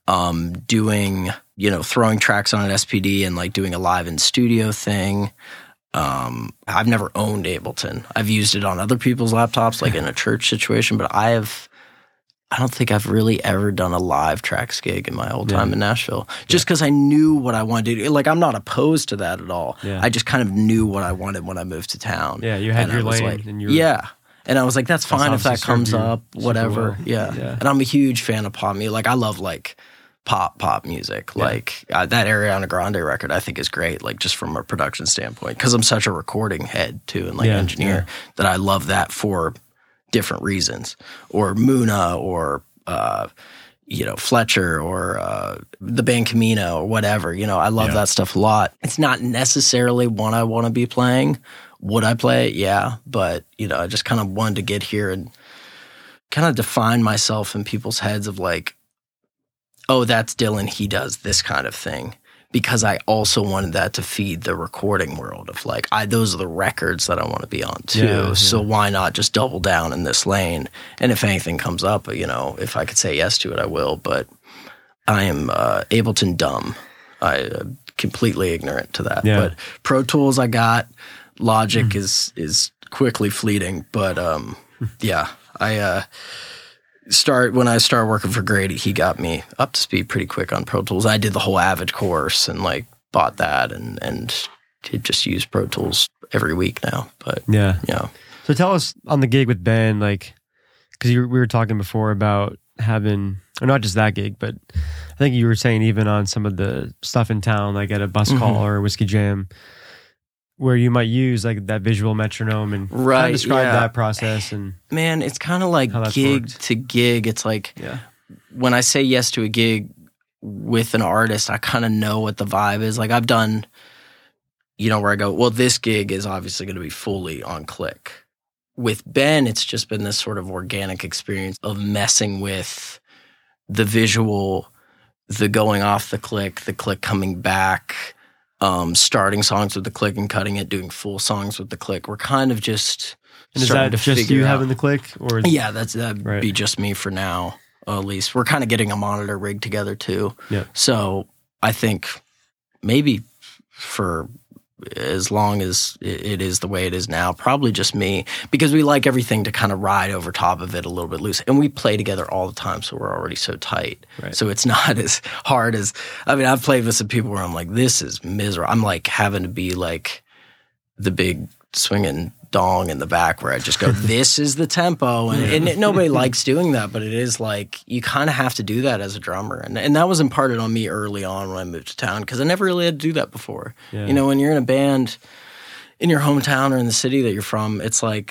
Doing, throwing tracks on an SPD and doing a live in studio thing. I've never owned Ableton. I've used it on other people's laptops, in a church situation, but I don't think I've really ever done a live tracks gig in my whole time in Nashville. Just because I knew what I wanted to do. I'm not opposed to that at all. Yeah. I just kind of knew what I wanted when I moved to town. Yeah, you had your lane. And I was like, that's fine if that comes up, whatever. Well. Yeah. And I'm a huge fan of pop music. I love pop music. Yeah. That Ariana Grande record I think is great, just from a production standpoint, because I'm such a recording head too and engineer that I love that for different reasons. Or Muna or Fletcher or the band Camino or whatever. I love that stuff a lot. It's not necessarily one I want to be playing. Would I play it? Yeah. But, I just kind of wanted to get here and kind of define myself in people's heads of oh, that's Dylan, he does this kind of thing. Because I also wanted that to feed the recording world of those are the records that I want to be on too. Yeah. So why not just double down in this lane? And if anything comes up, if I could say yes to it, I will. But I am Ableton dumb. I'm completely ignorant to that. Yeah. But Pro Tools I got. Logic is quickly fleeting. But when I started working for Grady, he got me up to speed pretty quick on Pro Tools. I did the whole Avid course and bought that and just use Pro Tools every week now. But So tell us on the gig with Ben, because we were talking before about having, or not just that gig, but I think you were saying even on some of the stuff in town, at a bus call or a whiskey jam, where you might use like that visual metronome and kind Right, of describe yeah. that process and Man, it's kind of like How that's gig worked. to gig. It's like when I say yes to a gig with an artist, I kind of know what the vibe is. Like I've done, where I go, well, this gig is obviously going to be fully on click. With Ben, it's just been this sort of organic experience of messing with the visual, the going off the click coming back, starting songs with the click and cutting it, doing full songs with the click. We're kind of just And is starting that to just figure you out. having the click? Or Yeah, that'd Right. be just me for now, at least. We're kind of getting a monitor rig together too. Yeah. So I think maybe for as long as it is the way it is now, probably just me, because we like everything to kind of ride over top of it a little bit loose. And we play together all the time, so we're already so tight. Right. So it's not as hard as, I've played with some people where I'm like, this is miserable. I'm like having to be like the big swinging dong in the back where I just go, this is the tempo. And nobody likes doing that, but it is like, you kind of have to do that as a drummer. And that was imparted on me early on when I moved to town, because I never really had to do that before. Yeah. When you're in a band in your hometown or in the city that you're from, it's like,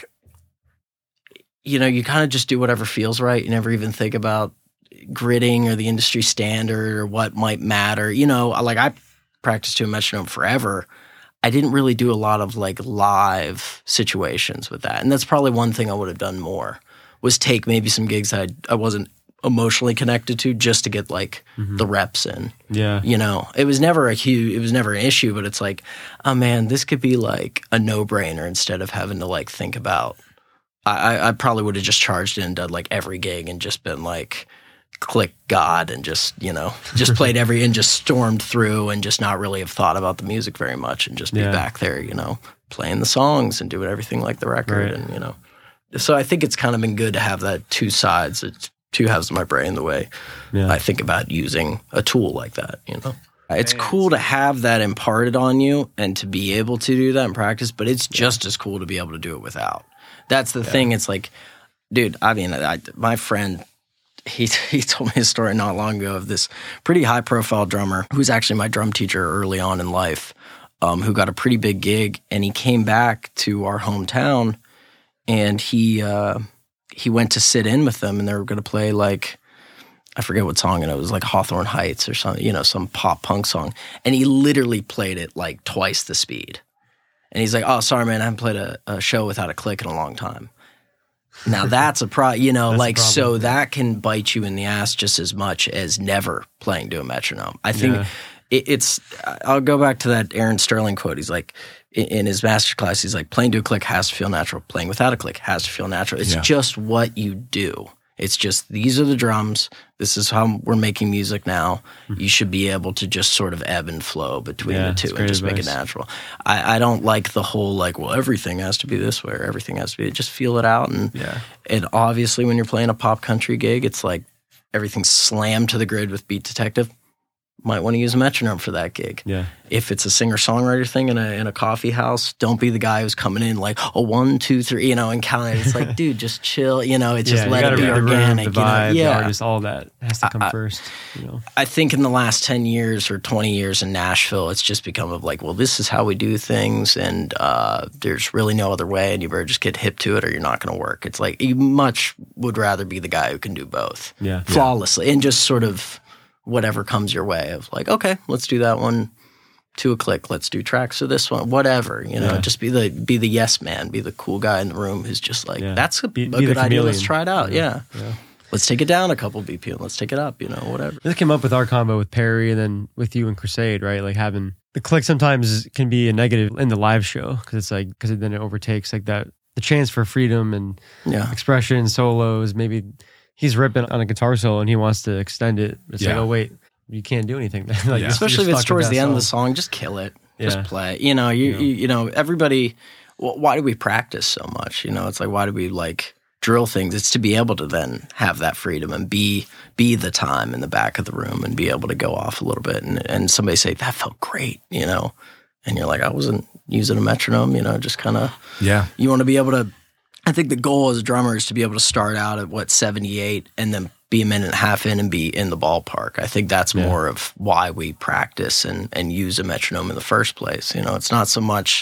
you kind of just do whatever feels right. You never even think about gridding or the industry standard or what might matter. Like I practiced to a metronome forever. I didn't really do a lot of like live situations with that. And that's probably one thing I would have done more, was take maybe some gigs that I wasn't emotionally connected to, just to get like the reps in. Yeah. It was never an issue, but it's like, oh man, this could be like a no-brainer instead of having to like think about. I probably would have just charged in and done like every gig and just been like, click God, and just played every and just stormed through and just not really have thought about the music very much and just be back there, playing the songs and doing everything like the record. Right. And, so I think it's kind of been good to have that two sides, two halves of my brain, the way I think about using a tool like that, It's cool to have that imparted on you and to be able to do that in practice, but it's just as cool to be able to do it without. That's the thing. It's like, dude, my friend, he told me a story not long ago of this pretty high-profile drummer who was actually my drum teacher early on in life, who got a pretty big gig, and he came back to our hometown, and he went to sit in with them, and they were going to play like, I forget what song, and it was like Hawthorne Heights or something, some pop punk song, and he literally played it like twice the speed. And he's like, oh, sorry, man, I haven't played a show without a click in a long time. Now that's a problem. So that can bite you in the ass just as much as never playing to a metronome. I think I'll go back to that Aaron Sterling quote. He's like, in his masterclass, he's like, playing to a click has to feel natural. Playing without a click has to feel natural. It's just what you do. It's just, these are the drums. This is how we're making music now. You should be able to just sort of ebb and flow between the two and just make it natural. I don't like the whole like, well, everything has to be this way or everything has to be, just feel it out. And obviously when you're playing a pop country gig, it's like everything's slammed to the grid with Beat Detective. Might want to use a metronome for that gig. Yeah. If it's a singer-songwriter thing in a coffee house, don't be the guy who's coming in like, oh, 1, 2, 3, and counting. It's like, dude, just chill. It's just let it be organic. The vibe, the artist, all that has to come first. I think in the last 10 years or 20 years in Nashville, it's just become of like, well, this is how we do things, and there's really no other way, and you better just get hip to it or you're not going to work. It's like, you much would rather be the guy who can do both flawlessly and just sort of whatever comes your way of like, okay, let's do that one to a click. Let's do tracks of this one, whatever, just be the yes man, be the cool guy in the room who's just like, that's a good idea. Let's try it out. Yeah. Let's take it down a couple BPM. Let's take it up, whatever. This came up with our combo with Perry and then with you and Crusade, right? Like having the click sometimes can be a negative in the live show because then it overtakes like that, the chance for freedom and expression, solos, maybe. He's ripping on a guitar solo and he wants to extend it. It's like, oh, wait, you can't do anything. Especially if it's towards the end of the song, just kill it. Just play. Everybody, why do we practice so much? It's like, why do we like drill things? It's to be able to then have that freedom and be the time in the back of the room and be able to go off a little bit. And somebody say, that felt great, and you're like, I wasn't using a metronome, just kind of, you want to be able to, I think the goal as a drummer is to be able to start out at 78 and then be a minute and a half in and be in the ballpark. I think that's more of why we practice and use a metronome in the first place. It's not so much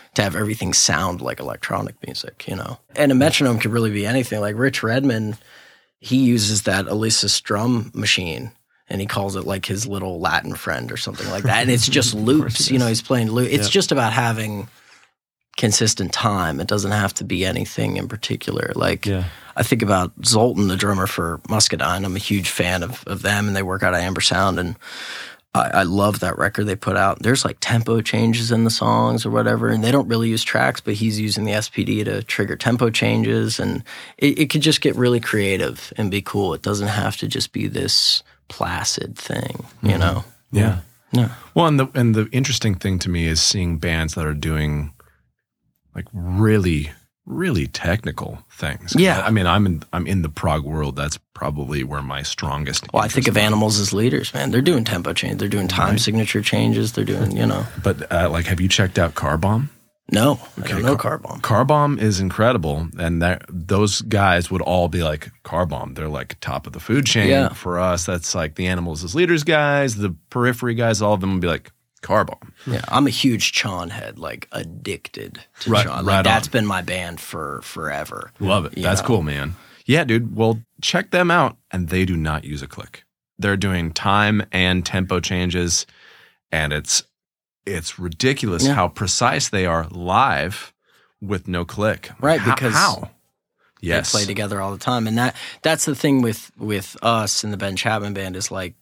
to have everything sound like electronic music, you know. And a metronome could really be anything. Like Rich Redman, he uses that Alesis drum machine, and he calls it like his little Latin friend or something like that. And it's just loops, you know, he's playing loops. It's just about having consistent time. It doesn't have to be anything in particular. Like, I think about Zoltan, the drummer for Muscadine. I'm a huge fan of them, and they work out of Amber Sound, and I love that record they put out. There's like tempo changes in the songs or whatever, and they don't really use tracks, but he's using the SPD to trigger tempo changes, and it could just get really creative and be cool. It doesn't have to just be this placid thing, you know? Yeah. Yeah. Well, and the interesting thing to me is seeing bands that are doing like really, really technical things. Yeah. I mean, I'm in the prog world. That's probably where my strongest. Well, I think of Animals as leaders, man. They're doing tempo change. They're doing time signature changes. They're doing, you know. But like, have you checked out Car Bomb? No, I don't know Car Bomb. Car Bomb is incredible, and those guys would all be like Car Bomb. They're like top of the food chain. Yeah. For us, that's like the Animals as leaders guys, the Periphery guys. All of them would be like Car Bomb. Yeah, I'm a huge Chon head, like addicted to Right, Chon. right Like, that's on. been my band for forever. Love it. You That's know? cool, man. Yeah, dude. Well, check them out, and they do not use a click. They're doing time and tempo changes, and it's ridiculous how precise they are live with no click. Right, because how? Yes. They play together all the time, and that's the thing with us in the Ben Chapman Band is like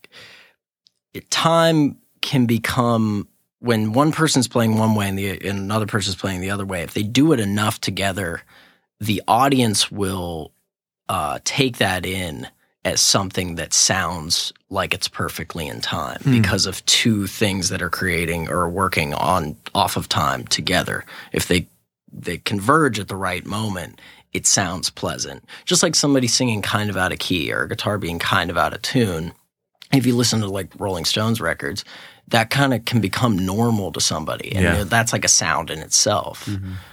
time can become when one person's playing one way and another person's playing the other way. If they do it enough together, the audience will take that in as something that sounds like it's perfectly in time because of two things that are creating or working off of time together. If they converge at the right moment, it sounds pleasant. Just like somebody singing kind of out of key or a guitar being kind of out of tune. If you listen to like Rolling Stones records, that kind of can become normal to somebody. And you know, that's like a sound in itself.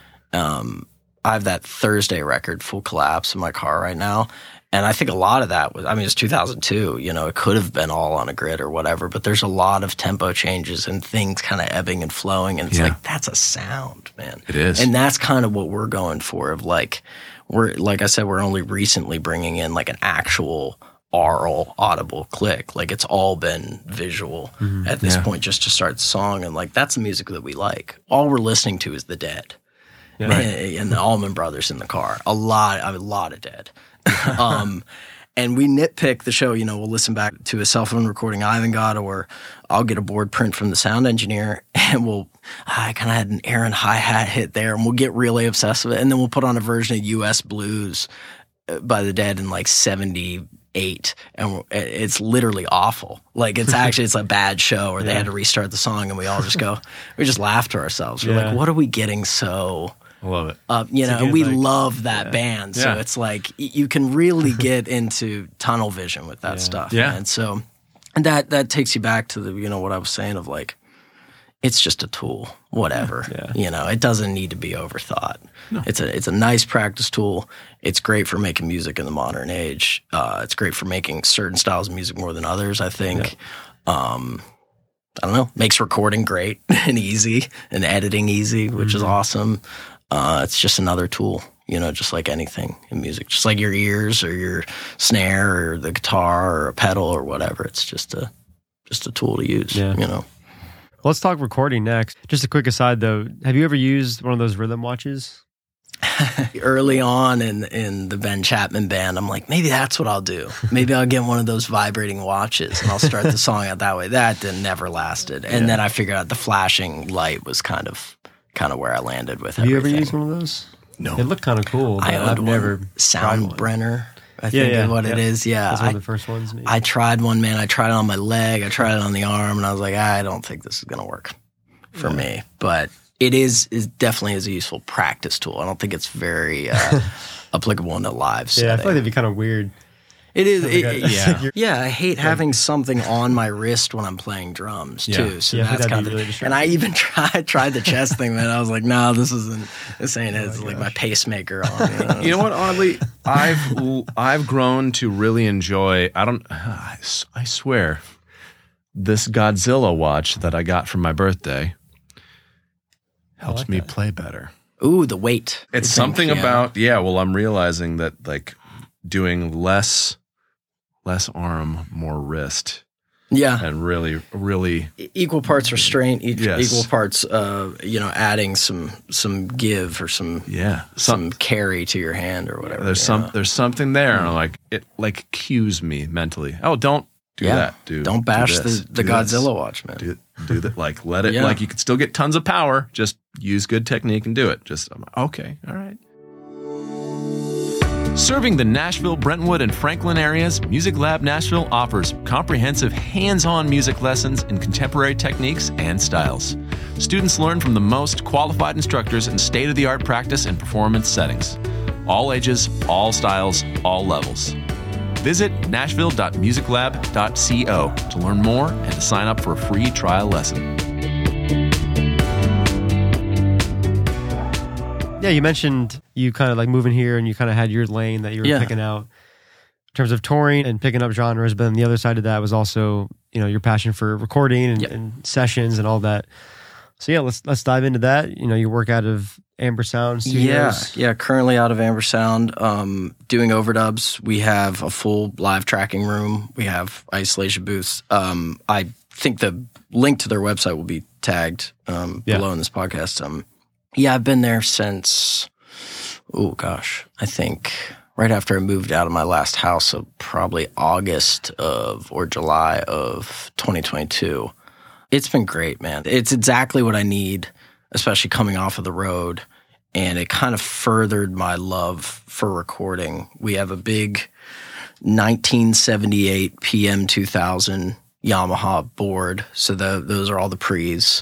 I have that Thursday record, Full Collapse, in my car right now. And I think a lot of that was, I mean, it's 2002, you know, it could have been all on a grid or whatever, but there's a lot of tempo changes and things kind of ebbing and flowing. And it's like, that's a sound, man. It is. And that's kind of what we're going for of like, like I said, we're only recently bringing in like an actual aural audible click. Like it's all been visual at this point just to start the song. And like, that's the music that we like. All we're listening to is the Dead. Yeah. And the Allman Brothers in the car. A lot of Dead. And we nitpick the show, you know, we'll listen back to a cell phone recording Ivan got, or I'll get a board print from the sound engineer and I kind of had an Aaron hi-hat hit there and we'll get really obsessed with it. And then we'll put on a version of US Blues by the Dead in like 78. And it's literally awful. Like it's a bad show or they had to restart the song and we all just we just laugh to ourselves. We're like, what are we getting so... I love it. You know, and we love that band. So Yeah. it's like you can really get into tunnel vision with that stuff. Yeah. And so that takes you back to the, you know, what I was saying of like, it's just a tool, whatever. You know, it doesn't need to be overthought. No. It's a nice practice tool. It's great for making music in the modern age. It's great for making certain styles of music more than others, I think. I don't know, makes recording great and easy and editing easy, which is awesome. It's just another tool, you know, just like anything in music, just like your ears or your snare or the guitar or a pedal or whatever. It's just a tool to use, you know. Let's talk recording next. Just a quick aside though, have you ever used one of those rhythm watches? Early on in the Ben Chapman Band, I'm like, maybe that's what I'll do. Maybe I'll get one of those vibrating watches and I'll start the song out that way. That then never lasted. And then I figured out the flashing light was kind of where I landed with Have everything. you ever used one of those? No. It looked kind of cool. But I owned I've never one. tried one. Soundbrenner, I think is what it is. Yeah. That's one of the first ones. Maybe. I tried one, man. I tried it on my leg. I tried it on the arm, and I was like, I don't think this is going to work for me. But it definitely is a useful practice tool. I don't think it's very applicable in a live setting. Yeah, I feel like that'd be kind of weird. It is. Yeah. Yeah, I hate having something on my wrist when I'm playing drums too. So Yeah, I think that's that'd kind be of. really distracting. And I even tried the chest thing, man. I was like, no, this ain't it. It's like my pacemaker on. You know what? Oddly, I've grown to really enjoy. I swear, this Godzilla watch that I got for my birthday. helps like me that. play better. Ooh, the weight. It's I think, something yeah. about, well, I'm realizing that like doing less arm, more wrist, Yeah. and really, Equal parts restraint, Yes. equal parts, adding some give or some carry to your hand or whatever. there's something there, and I'm like, it like cues me mentally. Oh, don't do that, dude. Don't bash do the Godzilla watch, man. Do that. Like, let it. Yeah. Like, you can still get tons of power. Just use good technique and do it. Just okay, all right. Serving the Nashville, Brentwood, and Franklin areas, Music Lab Nashville offers comprehensive hands-on music lessons in contemporary techniques and styles. Students learn from the most qualified instructors in state-of-the-art practice and performance settings. All ages, all styles, all levels. Visit nashville.musiclab.co to learn more and to sign up for a free trial lesson. Yeah, you mentioned you kind of like moving here and you kind of had your lane that you were picking out in terms of touring and picking up genres. But then the other side of that was also, your passion for recording and sessions and all that. So yeah, let's dive into that. You work out of Amber Sound Studios. Yeah. Currently out of Amber Sound, doing overdubs. We have a full live tracking room. We have isolation booths. I think the link to their website will be tagged below in this podcast. I've been there since, I think right after I moved out of my last house, so probably August or July of 2022. It's been great, man. It's exactly what I need, especially coming off of the road. And it kind of furthered my love for recording. We have a big 1978 PM2000 Yamaha board. So those are all the pre's.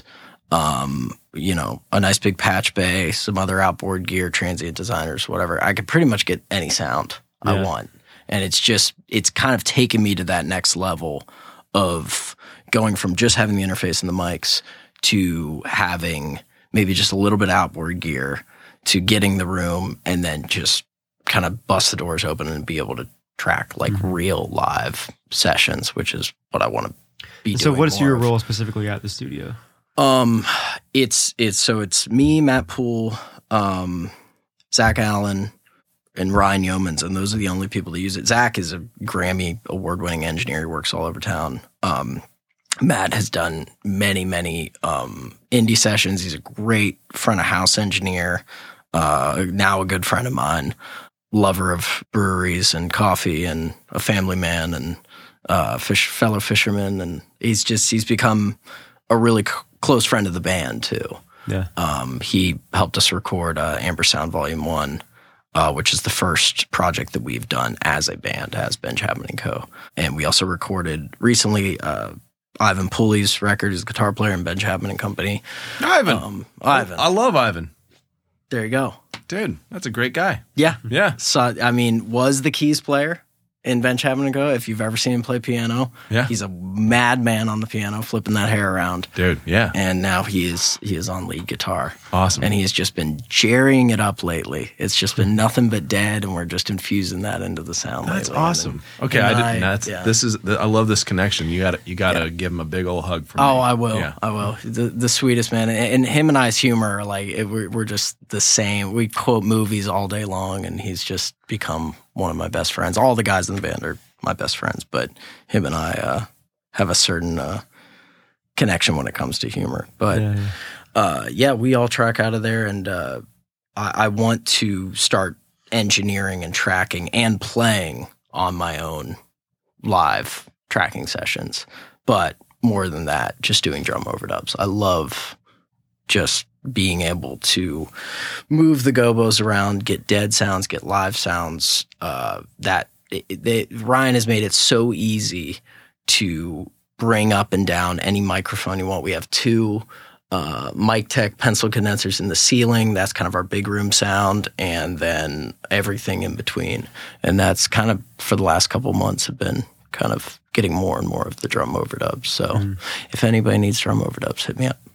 A nice big patch bay, some other outboard gear, transient designers, whatever. I could pretty much get any sound I want. And it's kind of taken me to that next level of going from just having the interface and the mics to having maybe just a little bit of outboard gear to getting the room and then just kind of bust the doors open and be able to track like real live sessions, which is what I want to be doing. So what's more your of. role specifically at the studio? It's me, Matt Poole, Zach Allen, and Ryan Yeomans, and those are the only people that use it. Zach is a Grammy award-winning engineer. He works all over town. Matt has done many indie sessions. He's a great front of house engineer. Now a good friend of mine, lover of breweries and coffee, and a family man, and fellow fisherman, and he's become a really close friend of the band too. Yeah. He helped us record Amber Sound Volume 1, which is the first project that we've done as a band, as Ben Chapman & Co. And we also recorded recently Ivan Pulley's record. He's a guitar player in Ben Chapman & Company. Ivan. I love Ivan. There you go. Dude, that's a great guy. Yeah. Yeah. So, was the keys player in Ben Chapman & Co. If you've ever seen him play piano, he's a madman on the piano, flipping that hair around. Dude, yeah. And now he is on lead guitar. Awesome. And he has just been jerrying it up lately. It's just been nothing but dead, and we're just infusing that into the sound. That's lately. awesome. Okay, I love this connection. You got to give him a big old hug from me. Oh, I will. Yeah. I will. The sweetest man. And him and I's humor are like we're just the same. We quote movies all day long, and he's just become one of my best friends. All the guys in the band are my best friends, but him and I have a certain connection when it comes to humor. But we all track out of there, and I want to start engineering and tracking and playing on my own live tracking sessions. But more than that, just doing drum overdubs. I love just being able to move the gobos around, get dead sounds, get live sounds. Ryan has made it so easy to bring up and down any microphone you want. We have 2 Mic Tech pencil condensers in the ceiling. That's kind of our big room sound, and then everything in between. And that's kind of, for the last couple of months, have been kind of getting more and more of the drum overdubs. So if anybody needs drum overdubs, hit me up.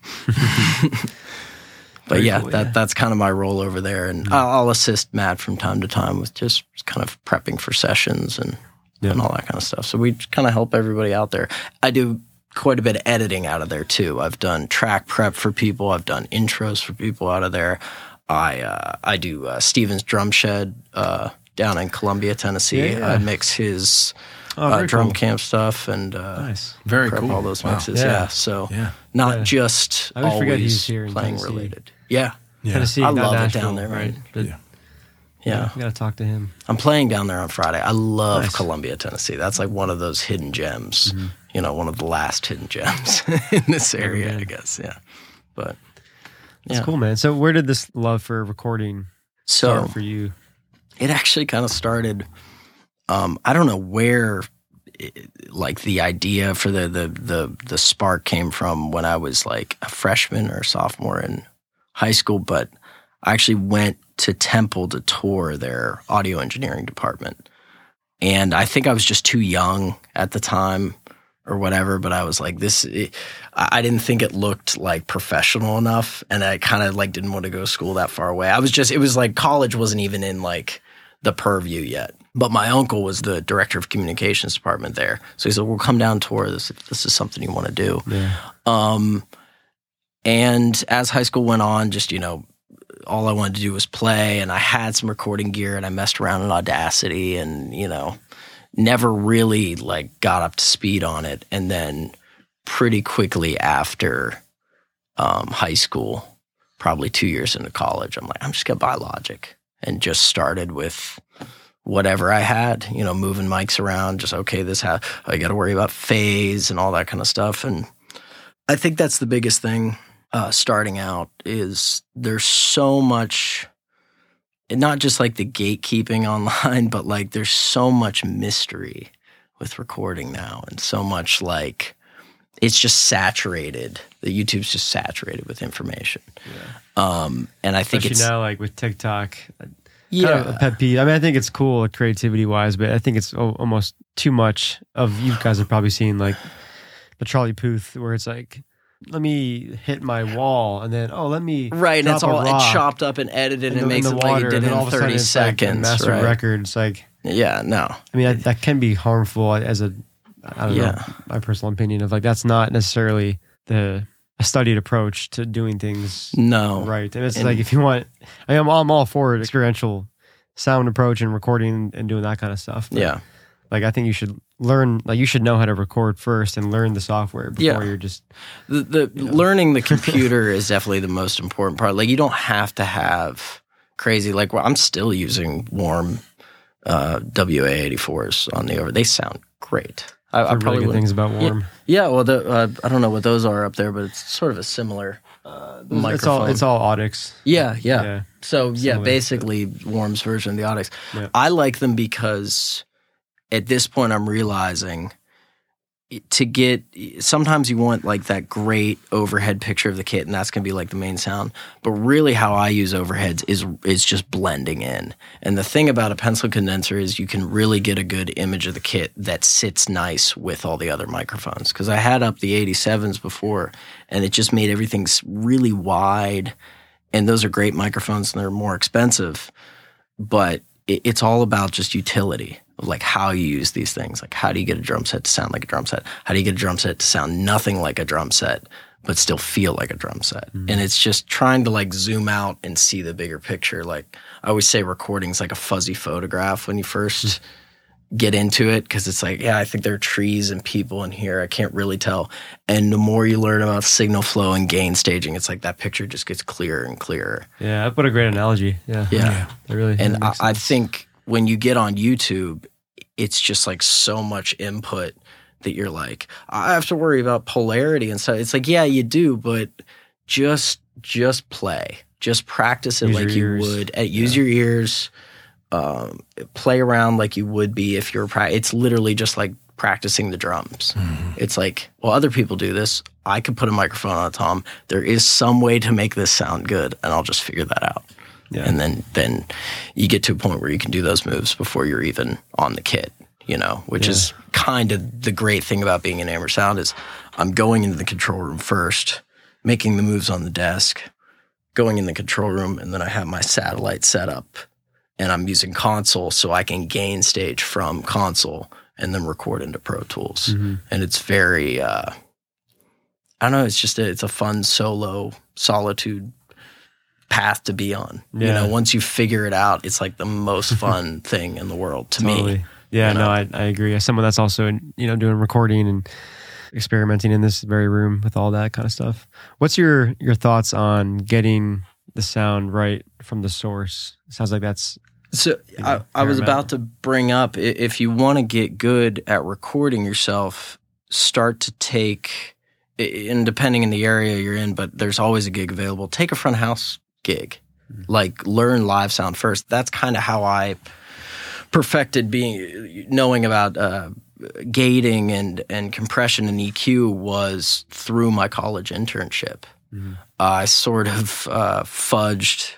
But that's kind of my role over there. And I'll assist Matt from time to time with just kind of prepping for sessions and all that kind of stuff. So we kind of help everybody out there. I do quite a bit of editing out of there too. I've done track prep for people. I've done intros for people out of there. I do Steven's Drum Shed down in Columbia, Tennessee. Yeah. I mix his very drum cool. camp stuff and Nice. Very prep cool. all those Wow. mixes. Yeah. Yeah, so Yeah. not just I always forget he's always here in playing Tennessee. related. Yeah, Yeah. Tennessee, I not love it Nashville, down there, man. But Yeah. you got to talk to him. I'm playing down there on Friday. I love Nice. Columbia, Tennessee. That's like one of those hidden gems. Mm-hmm. You know, one of the last hidden gems in this area, I guess. Yeah, but It's cool, man. So where did this love for recording so start for you? it actually kind of started. I don't know where, like the idea for the spark came from when I was like a freshman or sophomore in high school, but I actually went to Temple to tour their audio engineering department, and I think I was just too young at the time or whatever. But I was like, I didn't think it looked like professional enough, and I kind of like didn't want to go to school that far away. It was like college wasn't even in like the purview yet. But my uncle was the director of communications department there. So he said, we'll come down tour this if this is something you want to do. Yeah. And as high school went on, just, you know, all I wanted to do was play, and I had some recording gear and I messed around in Audacity and, you know, never really like got up to speed on it. And then pretty quickly after high school, probably 2 years into college, I'm like, I'm just going to buy Logic, and just started with whatever I had, you know, moving mics around, just, okay, I got to worry about phase and all that kind of stuff. And I think that's the biggest thing starting out is there's so much, not just like the gatekeeping online, but like there's so much mystery with recording now, and so much like it's just saturated. The YouTube's just saturated with information. Yeah. And I think Especially now, like with TikTok, yeah, kind of a pet peeve. I mean, I think it's cool creativity wise, but I think it's almost too much of, you guys have probably seen like the Charlie Puth, where it's like, let me hit my wall, and then let me right, and drop it's all a rock chopped up and edited, and in it makes the it water, like you did and then all in of a sudden 30 it's like a seconds. master Right. record. It's like, Yeah, no, I mean, that can be harmful as I don't know, Yeah. my personal opinion of like, that's not necessarily a studied approach to doing things no, right. And it's like, if you want, I'm all for an experiential sound approach and recording and doing that kind of stuff. But Yeah. like, I think you should learn, like you should know how to record first and learn the software before you're just The learning the computer is definitely the most important part. Like, you don't have to have crazy, like, I'm still using Warm WA-84s on the over. They sound great. I really probably good would. things about Warm. Yeah, well, I don't know what those are up there, but it's sort of a similar microphone. It's all Audix. Yeah. Yeah. So, yeah, Similar. basically Warm's version of the Audix. Yeah. I like them because at this point I'm realizing sometimes you want like that great overhead picture of the kit, and that's going to be like the main sound. But really how I use overheads is just blending in. And the thing about a pencil condenser is you can really get a good image of the kit that sits nice with all the other microphones. Because I had up the 87s before, and it just made everything really wide. And those are great microphones, and they're more expensive. But it's all about just utility of like how you use these things. Like, how do you get a drum set to sound like a drum set? How do you get a drum set to sound nothing like a drum set, but still feel like a drum set? Mm-hmm. And it's just trying to like zoom out and see the bigger picture. Like, I always say recording's like a fuzzy photograph when you first get into it, because it's like, yeah, I think there are trees and people in here. I can't really tell. And the more you learn about signal flow and gain staging, it's like that picture just gets clearer and clearer. Yeah, what a great analogy. Yeah. It really And makes I sense. think when you get on YouTube, it's just like so much input that you're like, I have to worry about polarity and stuff. It's like, yeah, you do, but just play. Just practice it Use like your you ears. would. Use your ears. Play around like you would be if you're it's literally just like practicing the drums. Mm-hmm. It's like, well, other people do this. I could put a microphone on a tom. There is some way to make this sound good, and I'll just figure that out. Yeah. And then you get to a point where you can do those moves before you're even on the kit, you know, which is kind of the great thing about being in Amber Sound is I'm going into the control room first, making the moves on the desk, going in the control room, and then I have my satellite set up, and I'm using console so I can gain stage from console and then record into Pro Tools. Mm-hmm. And it's very I don't know. It's just it's a fun solo solitude path to be on. Yeah. You know, once you figure it out, it's like the most fun thing in the world to me. Yeah, you know? I agree. As someone that's also, doing recording and experimenting in this very room with all that kind of stuff. What's your thoughts on getting the sound right from the source? It sounds like that's... So I was about to bring up, if you want to get good at recording yourself, start to take, and depending on the area you're in, but there's always a gig available, take a front of house gig. Like, learn live sound first. That's kind of how I perfected knowing about gating and compression and EQ was through my college internship. I sort of fudged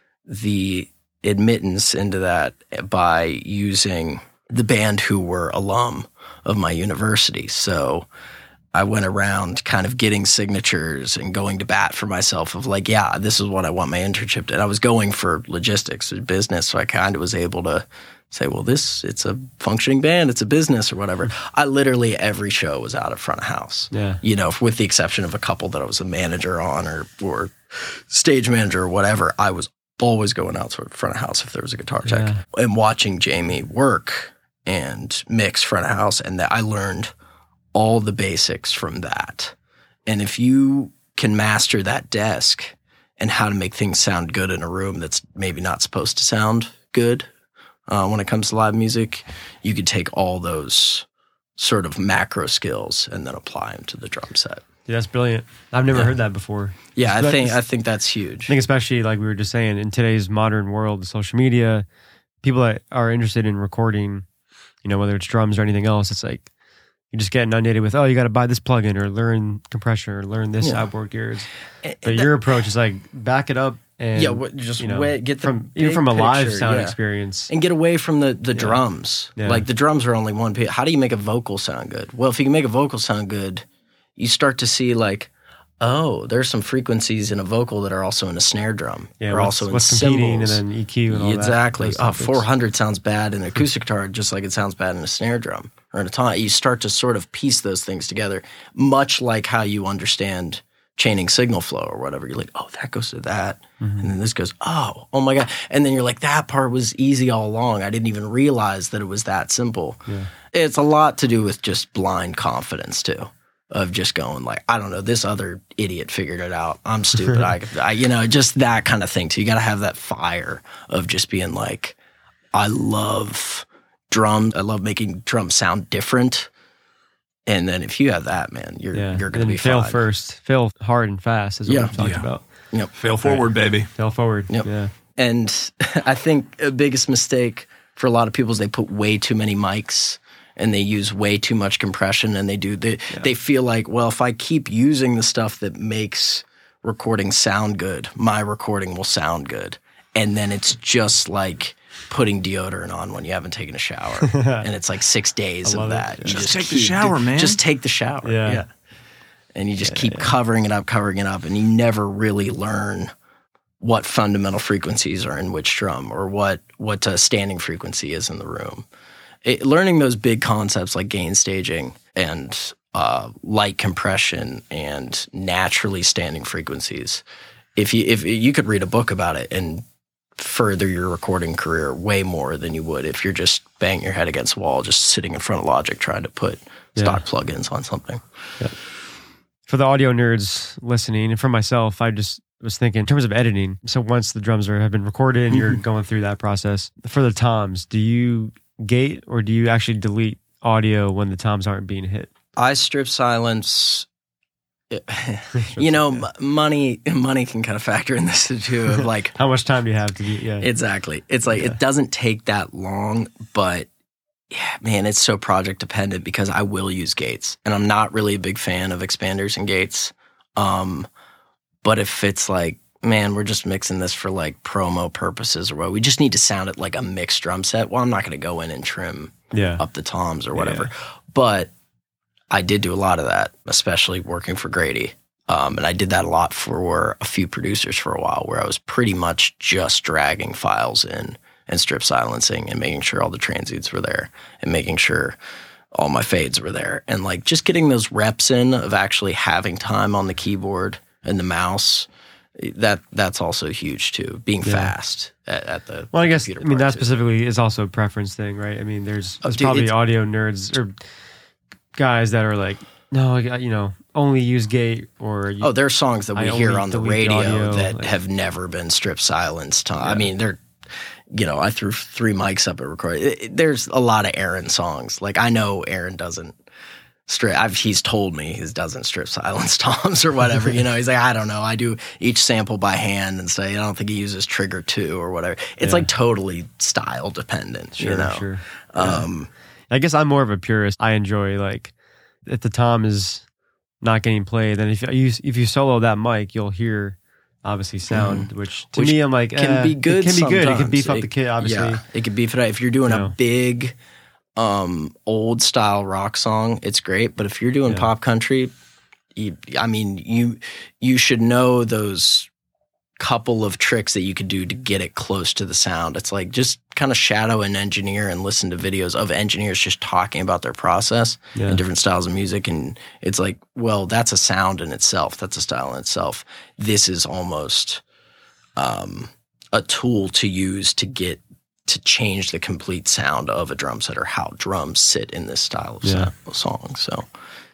the admittance into that by using the band who were alum of my university. So I went around kind of getting signatures and going to bat for myself of like, yeah, this is what I want my internship to. And I was going for logistics or business, so I kind of was able to say, well, it's a functioning band, it's a business or whatever. I literally, every show was out of front of house. Yeah. With the exception of a couple that I was a manager on or stage manager or whatever, I was always going out to front of house if there was a guitar check. And watching Jamie work and mix front of house, and that I learned all the basics from that. And if you can master that desk and how to make things sound good in a room that's maybe not supposed to sound good when it comes to live music, you could take all those sort of macro skills and then apply them to the drum set. Yeah, that's brilliant. I've never heard that before. Yeah, I think that's huge. I think especially like we were just saying, in today's modern world, social media, people that are interested in recording, whether it's drums or anything else, it's like you just get inundated with, you got to buy this plugin or learn compression or learn this outboard gear. But your approach is like back it up and get from a live sound experience and get away from the drums. Yeah. Like the drums are only one piece. How do you make a vocal sound good? Well, if you can make a vocal sound good, you start to see like, there's some frequencies in a vocal that are also in a snare drum. Yeah, or also in what's cymbals. Competing and then EQ and all exactly. that. Exactly. 400 sounds bad in an acoustic guitar just like it sounds bad in a snare drum or in a tom. You start to sort of piece those things together, much like how you understand chaining signal flow or whatever. You're like, that goes to that. Mm-hmm. And then this goes, oh my God. And then you're like, that part was easy all along. I didn't even realize that it was that simple. Yeah. It's a lot to do with just blind confidence too. Of just going like, I don't know, this other idiot figured it out. I'm stupid. I just that kind of thing too. You got to have that fire of just being like, I love drums. I love making drums sound different. And then if you have that, man, you're going to be fail fine. First, fail hard and fast is what we've talked about. Yep. Fail forward, baby. Fail forward. Yep. Yeah. And I think the biggest mistake for a lot of people is they put way too many mics and they use way too much compression, and they feel like, well, if I keep using the stuff that makes recording sound good, my recording will sound good. And then it's just like putting deodorant on when you haven't taken a shower. And it's like 6 days of that. You just take the shower, man. Just take the shower. Yeah. And you just keep covering it up, and you never really learn what fundamental frequencies are in which drum or what a standing frequency is in the room. Learning those big concepts like gain staging and light compression and naturally standing frequencies, if you could read a book about it and further your recording career way more than you would if you're just banging your head against a wall, just sitting in front of Logic trying to put stock plugins on something. Yeah. For the audio nerds listening, and for myself, I just was thinking in terms of editing. So once the drums have been recorded and you're going through that process, for the toms, do you gate or do you actually delete audio when the toms aren't being hit? I strip silence. Money can kind of factor in this too. Of like, how much time do you have to do? Yeah, exactly. It's like it doesn't take that long, but man, it's so project dependent because I will use gates, and I'm not really a big fan of expanders and gates. But if it's like, man, we're just mixing this for like promo purposes or what, we just need to sound it like a mixed drum set. Well, I'm not going to go in and trim up the toms or whatever. Yeah. But I did do a lot of that, especially working for Grady. And I did that a lot for a few producers for a while, where I was pretty much just dragging files in and strip silencing and making sure all the transits were there and making sure all my fades were there. And like just getting those reps in of actually having time on the keyboard and the mouse, that's also huge too. Being fast at the well, I guess computer I mean part, that too. specifically is also a preference thing, right? I mean, there's dude, probably it's- audio nerds or guys that are like, no, only use gate or there are songs that we I hear only on the delete radio audio, that like- have never been strip silenced. I mean, they're, I threw 3 mics up at recording. There's a lot of Aaron songs. Like I know Aaron doesn't he's told me he doesn't strip silence toms or whatever. He's like, I don't know. I do each sample by hand and say, I don't think he uses trigger 2 or whatever. It's like totally style dependent, Sure. I guess I'm more of a purist. I enjoy like if the tom is not getting played, then if you solo that mic, you'll hear obviously sound, which me I'm like can be good. It can be good. It can sometimes. beef up the kit, obviously. Yeah, it can beef it up. If you're doing Yeah. a big old style rock song, it's great. But if you're doing pop country, you should know those couple of tricks that you could do to get it close to the sound. It's like just kind of shadow an engineer and listen to videos of engineers just talking about their process and different styles of music. And it's like, well, that's a sound in itself. That's a style in itself. This is almost a tool to use to change the complete sound of a drum set or how drums sit in this style of song. So,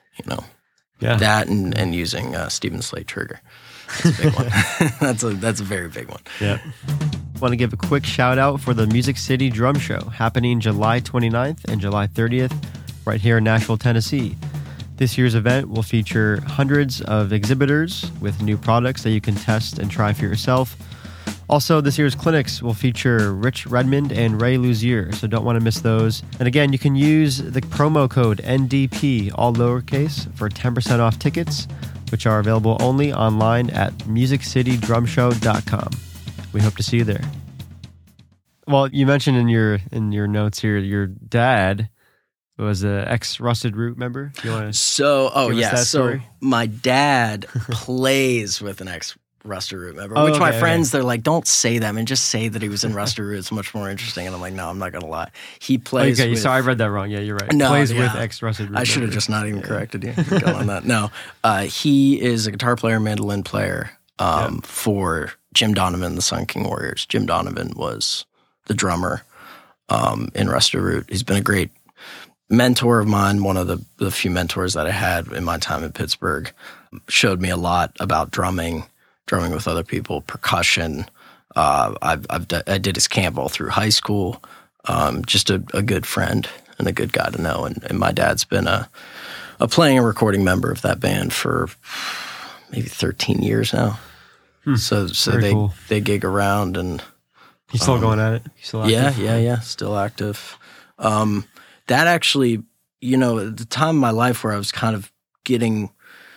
that and using Stephen Slate trigger. That's a big one. That's a very big one. Yeah. Want to give a quick shout out for the Music City Drum Show happening July 29th and July 30th right here in Nashville, Tennessee. This year's event will feature hundreds of exhibitors with new products that you can test and try for yourself. Also, this year's clinics will feature Rich Redmond and Ray Luzier, so don't want to miss those. And again, you can use the promo code NDP, all lowercase, for 10% off tickets, which are available only online at musiccitydrumshow.com. We hope to see you there. Well, you mentioned in your notes here, your dad was an ex-Rusted Root member. Do you want to So, give us that So story? my dad plays with an ex-Rusted Root member, Oh, which my okay, friends, they're like, don't say that, man. Just say that he was in Rusted Root. It's much more interesting. And I'm like, no, I'm not going to lie. He plays Okay, with... sorry, I read that wrong. Yeah, you're right. No, Plays yeah. with ex-Rusted Root I should have members. just not even corrected you. Go on that. No, he is a guitar player, mandolin player for Jim Donovan, the Sun King Warriors. Jim Donovan was the drummer in Rusted Root. He's been a great mentor of mine, one of the few mentors that I had in my time in Pittsburgh. Showed me a lot about drumming with other people, percussion. I did his camp all through high school. Just a good friend and a good guy to know. And my dad's been a playing and recording member of that band for maybe 13 years now. So Very cool. they gig around and He's still going at it. He's still active? yeah, still active. That actually, at the time in my life where I was kind of getting,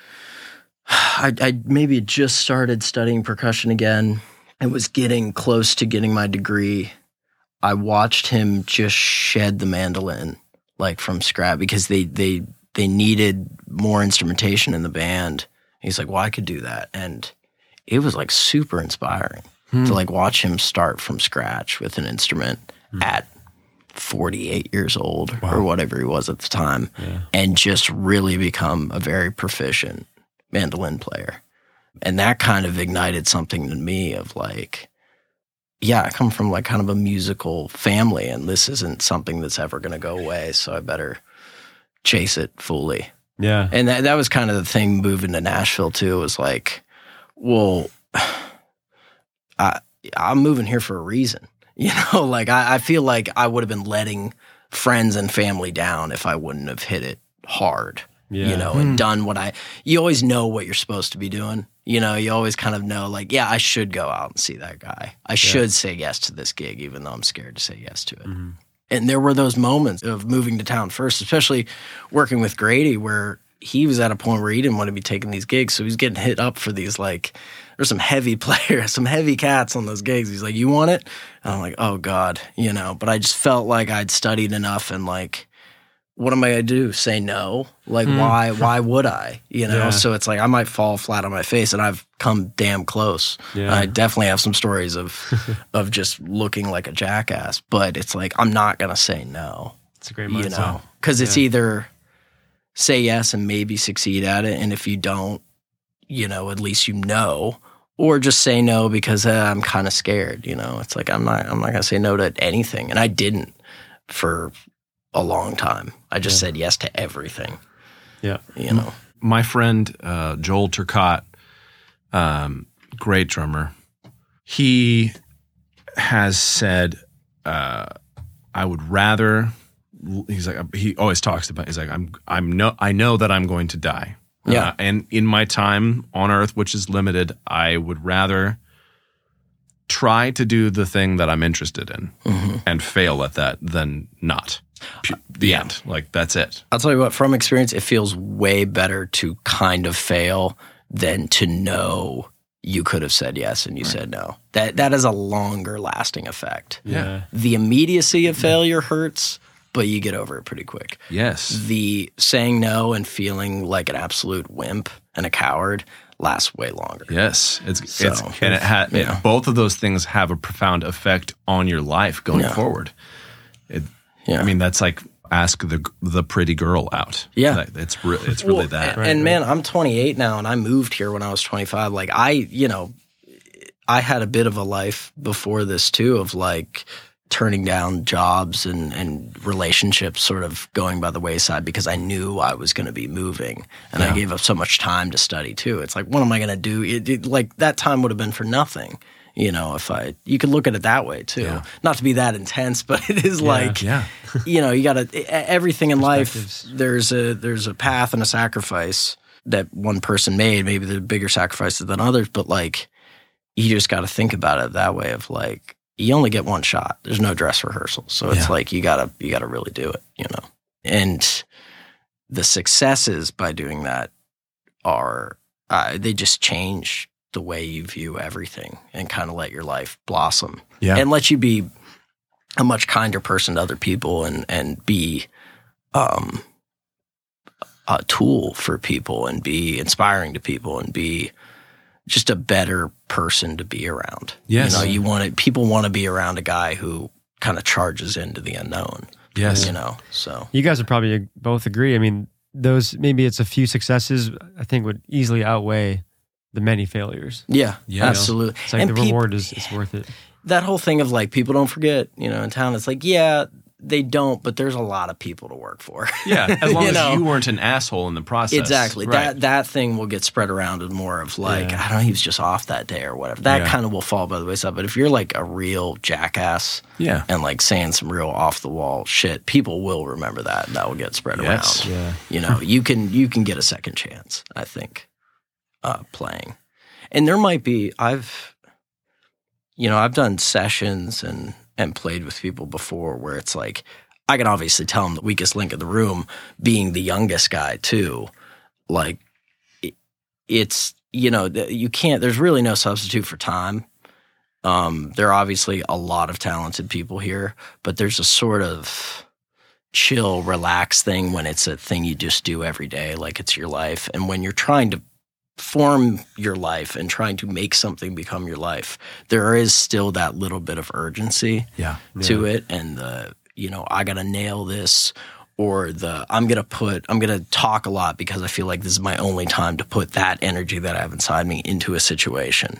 I maybe had just started studying percussion again and was getting close to getting my degree. I watched him just shed the mandolin like from scratch because they needed more instrumentation in the band. He's like, well, I could do that. And it was like super inspiring to like watch him start from scratch with an instrument at 48 years old or whatever he was at the time and just really become a very proficient mandolin player. And that kind of ignited something in me of like, I come from like kind of a musical family and this isn't something that's ever going to go away. So I better chase it fully. Yeah. And that was kind of the thing moving to Nashville too. It was like, well, I'm moving here for a reason. Like I feel like I would have been letting friends and family down if I wouldn't have hit it hard, and done what you always know what you're supposed to be doing. You always kind of know like, I should go out and see that guy. I should say yes to this gig, even though I'm scared to say yes to it. Mm-hmm. And there were those moments of moving to town first, especially working with Grady, where he was at a point where he didn't want to be taking these gigs. So he was getting hit up for these, like, there's some heavy players, some heavy cats on those gigs. He's like, you want it? And I'm like, oh God, but I just felt like I'd studied enough and like, what am I going to do? Say no? Like, why would I? So it's like, I might fall flat on my face and I've come damn close. Yeah. I definitely have some stories of just looking like a jackass, but it's like, I'm not going to say no. It's a great you mindset. know, because it's either say yes and maybe succeed at it, and if you don't, you know, at least you know, or just say no because I'm kind of scared. You know, it's like I'm not gonna say no to anything, and I didn't for a long time. I just said yes to everything. Yeah, you know. My friend Joel Turcotte, great drummer, he has said, I would rather. He's like, he always talks about. He's like, I know that I'm going to die. Yeah. And in my time on Earth, which is limited, I would rather try to do the thing that I'm interested in and fail at that than not. The end. Like, that's it. I'll tell you what, from experience, it feels way better to kind of fail than to know you could have said yes and you said no. That is a longer lasting effect. Yeah. The immediacy of failure hurts, but you get over it pretty quick. Yes. The saying no and feeling like an absolute wimp and a coward lasts way longer. Yes. So, both of those things have a profound effect on your life going forward. I mean, that's like ask the pretty girl out. Yeah. It's really that. And man, I'm 28 now, and I moved here when I was 25. Like I had a bit of a life before this too, of like turning down jobs and relationships sort of going by the wayside because I knew I was going to be moving, and I gave up so much time to study too. It's like, what am I going to do? Like that time would have been for nothing. You know, you could look at it that way too. Yeah. Not to be that intense, but it is you know, you got to, everything in life, there's a path and a sacrifice that one person made. Maybe the bigger sacrifices than others, but like, you just got to think about it that way of like, you only get one shot. There's no dress rehearsal. So it's like, you gotta really do it, you know? And the successes by doing that are, they just change the way you view everything and kind of let your life blossom and let you be a much kinder person to other people and be a tool for people and be inspiring to people and be just a better person to be around. Yes. You know, people want to be around a guy who kind of charges into the unknown. Yes. You know, so. You guys would probably both agree. I mean, maybe it's a few successes I think would easily outweigh the many failures. Yeah, absolutely. It's like the reward is worth it. That whole thing of like, people don't forget, you know, in town, it's like, yeah, they don't, but there's a lot of people to work for. Yeah, as long as you weren't an asshole in the process. Exactly. Right. That thing will get spread around and more of like, I don't know, he was just off that day or whatever. That kind of will fall by the wayside. But if you're like a real jackass and like saying some real off-the-wall shit, people will remember that, and that will get spread around. Yeah. You know, you can get a second chance, I think, playing. And there might be, I've done sessions and played with people before where it's like, I can obviously tell them the weakest link in the room, being the youngest guy too. Like, it's, you know, there's really no substitute for time. There are obviously a lot of talented people here, but there's a sort of chill, relaxed thing when it's a thing you just do every day, like it's your life. And when you're trying to form your life and trying to make something become your life, there is still that little bit of urgency to it, and I gotta nail this, or I'm gonna talk a lot because I feel like this is my only time to put that energy that I have inside me into a situation.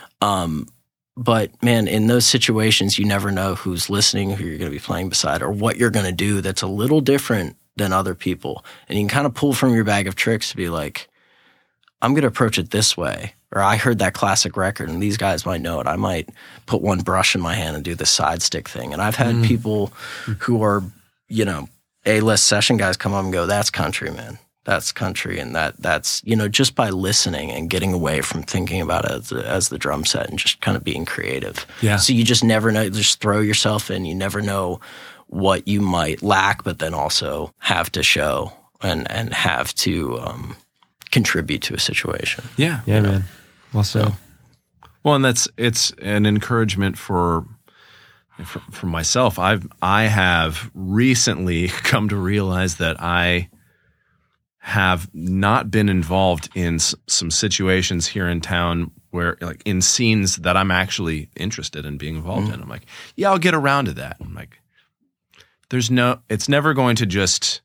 But man, in those situations, you never know who's listening, who you're gonna be playing beside, or what you're gonna do that's a little different than other people, and you can kind of pull from your bag of tricks to be like, I'm going to approach it this way. Or I heard that classic record and these guys might know it. I might put one brush in my hand and do the side stick thing. And I've had people who are, you know, A-list session guys come up and go, that's country, man. That's country. And that's, you know, just by listening and getting away from thinking about it as the drum set and just kind of being creative. Yeah. So you just never know. Just throw yourself in. You never know what you might lack, but then also have to show and have to contribute to a situation. Yeah, man. Well said. Well, and it's an encouragement for myself. I have recently come to realize that I have not been involved in some situations here in town where, like, in scenes that I'm actually interested in being involved in. I'm like, yeah, I'll get around to that. I'm like, it's never going to just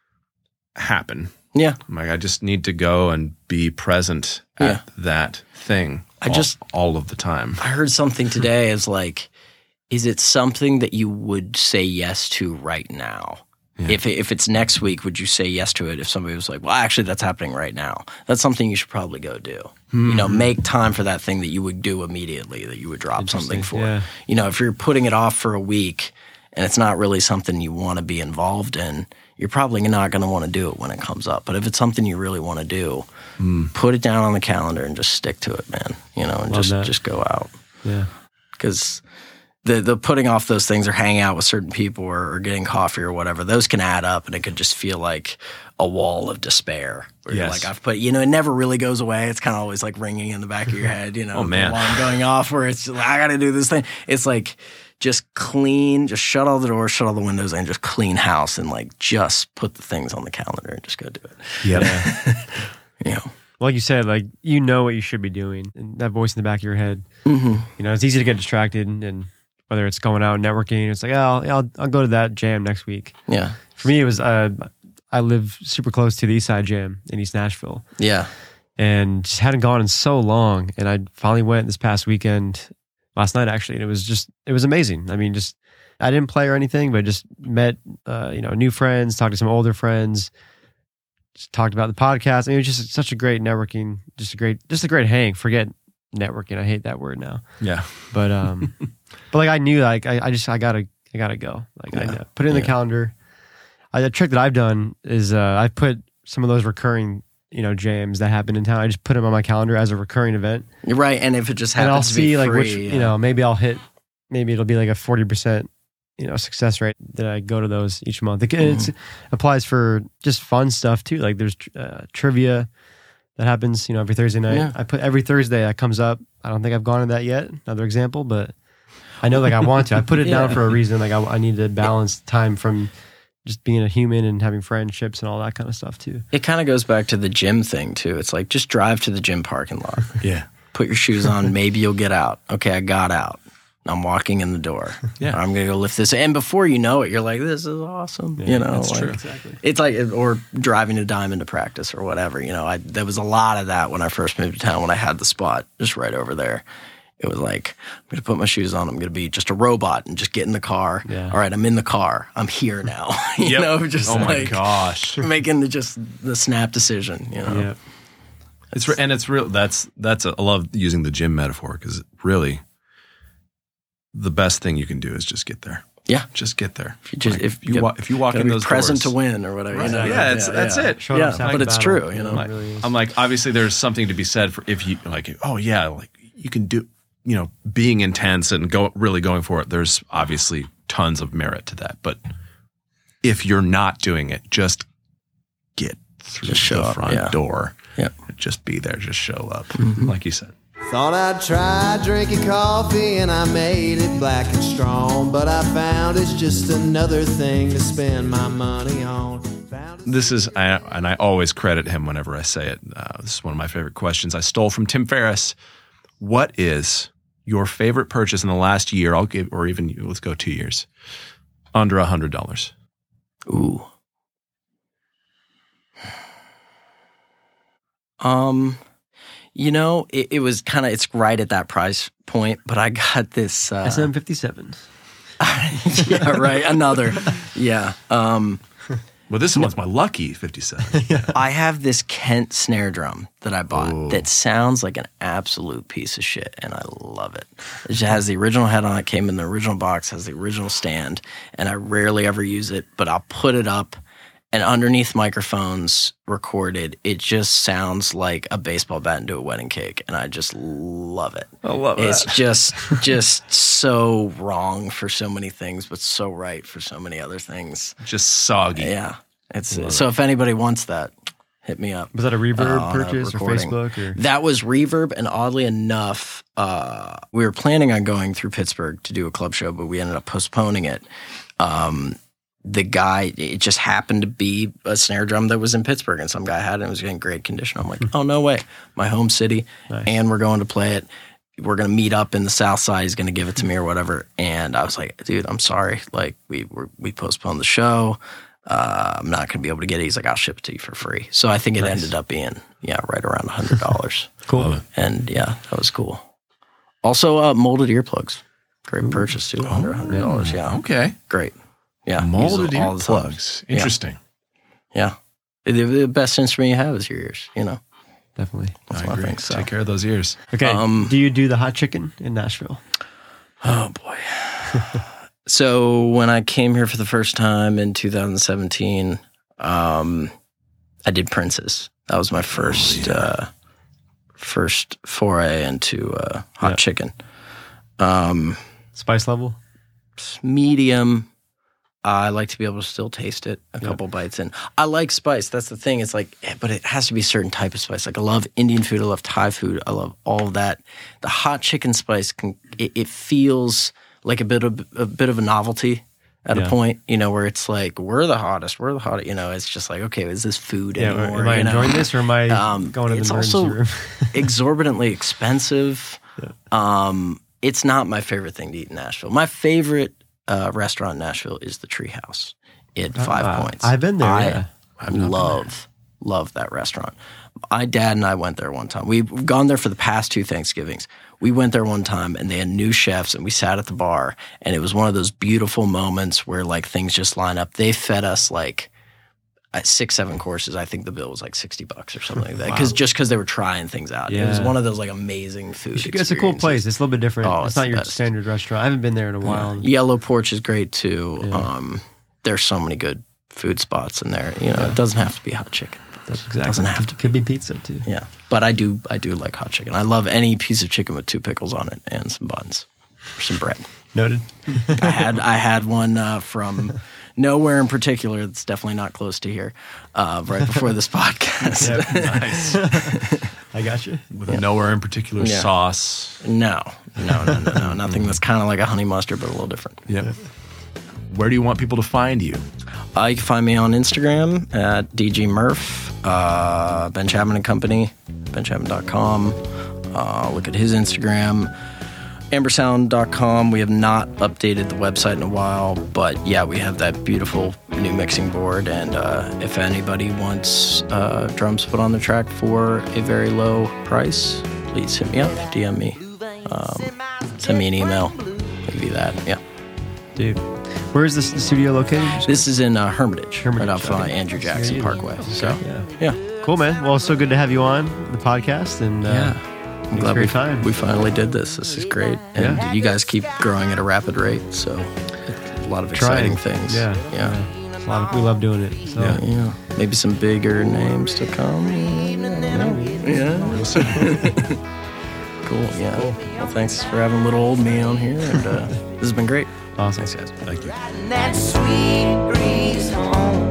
happen. Yeah. Like, I just need to go and be present at that thing all of the time. I heard something today as like, is it something that you would say yes to right now? Yeah. If it's next week, would you say yes to it if somebody was like, well, actually, that's happening right now? That's something you should probably go do. Mm-hmm. Make time for that thing that you would do immediately, that you would drop something for. Yeah. If you're putting it off for a week and it's not really something you want to be involved in, you're probably not going to want to do it when it comes up. But if it's something you really want to do, put it down on the calendar and just stick to it, man. And just go out. Yeah. Because the putting off those things or hanging out with certain people or getting coffee or whatever, those can add up and it could just feel like a wall of despair. Where you're like, I've put, it never really goes away. It's kind of always like ringing in the back of your head, oh, man. The alarm going off where it's like, I got to do this thing. It's like, just shut all the doors, shut all the windows, and just clean house and like just put the things on the calendar and just go do it. Yeah. Like you said, like, what you should be doing, and that voice in the back of your head, it's easy to get distracted, and whether it's going out networking, it's like, I'll go to that jam next week. Yeah. For me, it was, I live super close to the East Side Jam in East Nashville. Yeah. And just hadn't gone in so long, and I finally went this past weekend, last night actually, and it was amazing. I mean, I didn't play or anything, but just met, new friends, talked to some older friends, just talked about the podcast. I mean, it was just such a great networking, just a great hang. Forget networking. I hate that word now. Yeah. But, but like I knew, like I gotta go. Like I know. Put it in the calendar. The trick that I've done is I put some of those recurring jams that happen in town. I just put them on my calendar as a recurring event. You're right, and if it just happens, and I'll see like free, which maybe it'll be like a 40% success rate that I go to those each month. It applies for just fun stuff too. Like there's trivia that happens every Thursday night. Yeah. I put every Thursday that comes up. I don't think I've gone to that yet. Another example, but I know like I want to. I put it down for a reason. Like I need to balance time from just being a human and having friendships and all that kind of stuff too. It kind of goes back to the gym thing too. It's like, just drive to the gym parking lot. Yeah. Put your shoes on. Maybe you'll get out. Okay, I got out. I'm walking in the door. Yeah. I'm going to go lift this. And before you know it, you're like, this is awesome. Yeah, that's true. Exactly. It's like, or driving a Diamond to practice or whatever. There was a lot of that when I first moved to town, when I had the spot just right over there. It was like, I'm going to put my shoes on. I'm going to be just a robot and just get in the car. Yeah. All right, I'm in the car. I'm here now. My gosh. Making just the snap decision, Yeah. It's real. I love using the gym metaphor, because really the best thing you can do is just get there. Yeah. Just get there. If you walk in those present doors, to win or whatever. Right. That's it. But it's true. I'm like, obviously there's something to be said for if you like, you can do, being intense and really going for it. There's obviously tons of merit to that. But if you're not doing it, just get through the front door. Yeah. Just be there. Just show up. Mm-hmm. Like you said. Thought I'd try drinking coffee and I made it black and strong, but I found it's just another thing to spend my money on. This is, and I always credit him whenever I say it. This is one of my favorite questions I stole from Tim Ferriss. What is your favorite purchase in the last year? Let's go 2 years, under $100. Ooh. It was kind of, it's right at that price point, but I got this SM57. Yeah, right. Another. Yeah. Well, this one's my lucky 57. Yeah. I have this Kent snare drum that I bought that sounds like an absolute piece of shit, and I love it. It has the original head on it, came in the original box, has the original stand, and I rarely ever use it, but I'll put it up, and underneath microphones recorded, it just sounds like a baseball bat into a wedding cake, and I just love it. I love it. It's just so wrong for so many things, but so right for so many other things. Just soggy. Yeah. So if anybody wants that, hit me up. Was that a Reverb purchase or Facebook? Or? That was Reverb, and oddly enough, we were planning on going through Pittsburgh to do a club show, but we ended up postponing it. The guy, it just happened to be a snare drum that was in Pittsburgh, and some guy had it and it was in great condition. I'm like, oh, no way. My home city, nice. And we're going to play it. we're going to meet up in the South Side. He's going to give it to me or whatever. And I was like, dude, I'm sorry. Like, we postponed the show. I'm not going to be able to get it. He's like, I'll ship it to you for free. So I think it ended up being, right around $100. Cool. And that was cool. Also, molded earplugs. Great purchase too. $100. Yeah. Okay. Great. Yeah. Molded use it all the time. earplugs. Interesting. Yeah. The best instrument you have is your ears, Definitely. That's I what agree. I think. So. Take care of those ears. Okay. Do you do the hot chicken in Nashville? Oh, boy. So when I came here for the first time in 2017, I did Prince's. That was my first foray into hot chicken. Spice level? Medium. I like to be able to still taste it a couple bites in. I like spice. That's the thing. It's like, but it has to be a certain type of spice. Like I love Indian food. I love Thai food. I love all of that. The hot chicken spice it feels like a bit of a novelty at a point, where it's like we're the hottest. It's just like, okay, is this food anymore? Am I enjoying this or am I going to the emergency room? It's also exorbitantly expensive. It's not my favorite thing to eat in Nashville. My favorite restaurant in Nashville is the Treehouse at 5 Points. I've been there. I love that restaurant. My dad and I went there one time. We've gone there for the past 2 Thanksgivings. We went there one time and they had new chefs and we sat at the bar and it was one of those beautiful moments where like things just line up. They fed us like 6-7 courses. I think the bill was like $60 or something like that. Because they were trying things out. It was one of those like amazing food experiences. It's a cool place. It's a little bit different. It's not your best. standard restaurant. I haven't been there in a while. Yellow Porch is great too. Yeah. There's so many good food spots in there. It doesn't have to be hot chicken. That's exactly. It doesn't have to. Could be pizza too. Yeah, but I do like hot chicken. I love any piece of chicken with 2 pickles on it and some buns or some bread. Noted. I had one from nowhere in particular. That's definitely not close to here. Right before this podcast. Nice. I got you. With a nowhere in particular sauce. No. Nothing that's kind of like a honey mustard, but a little different. Yep. Where do you want people to find you? You can find me on Instagram at DG Murph, Ben Chapman & Company, benchapman.com. Look at his Instagram. Ambersound.com. We have not updated the website in a while, but we have that beautiful new mixing board. And if anybody wants drums put on the track for a very low price, please hit me up, DM me, send me an email, maybe that. Yeah. Dude, where is this studio located? This is in Hermitage, right off Andrew Jackson Parkway. So, yeah. Cool, man. Well, it's so good to have you on the podcast. And I'm glad we finally did this. This is great. And you guys keep growing at a rapid rate. So, a lot of exciting things. Yeah. We love doing it. So. Yeah. Maybe some bigger names to come. Yeah. Cool. Yeah. Cool. Well, thanks for having little old me on here. And this has been great. Awesome. Thanks, guys. Thank you. That sweet breeze home.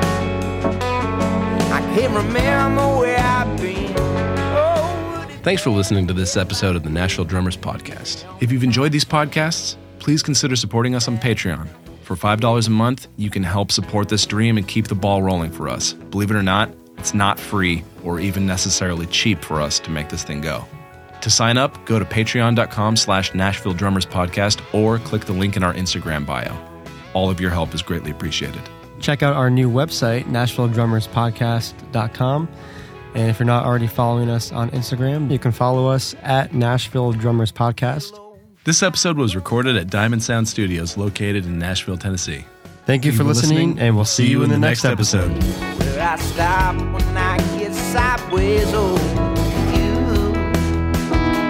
I can't remember where I've been. Thanks for listening to this episode of the Nashville Drummers Podcast. If you've enjoyed these podcasts, please consider supporting us on Patreon. For $5 a month, you can help support this dream and keep the ball rolling for us. Believe it or not, it's not free or even necessarily cheap for us to make this thing go. To sign up, go to patreon.com/Nashville Drummers Podcast or click the link in our Instagram bio. All of your help is greatly appreciated. Check out our new website, NashvilleDrummersPodcast.com. And if you're not already following us on Instagram, you can follow us at Nashville Drummers Podcast. This episode was recorded at Diamond Sound Studios located in Nashville, Tennessee. Thank you for listening, and we'll see you in the next episode. Where I stop when I get sideways over you.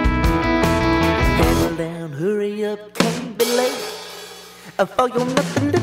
Pedal down, hurry up, can't be late. For your nothing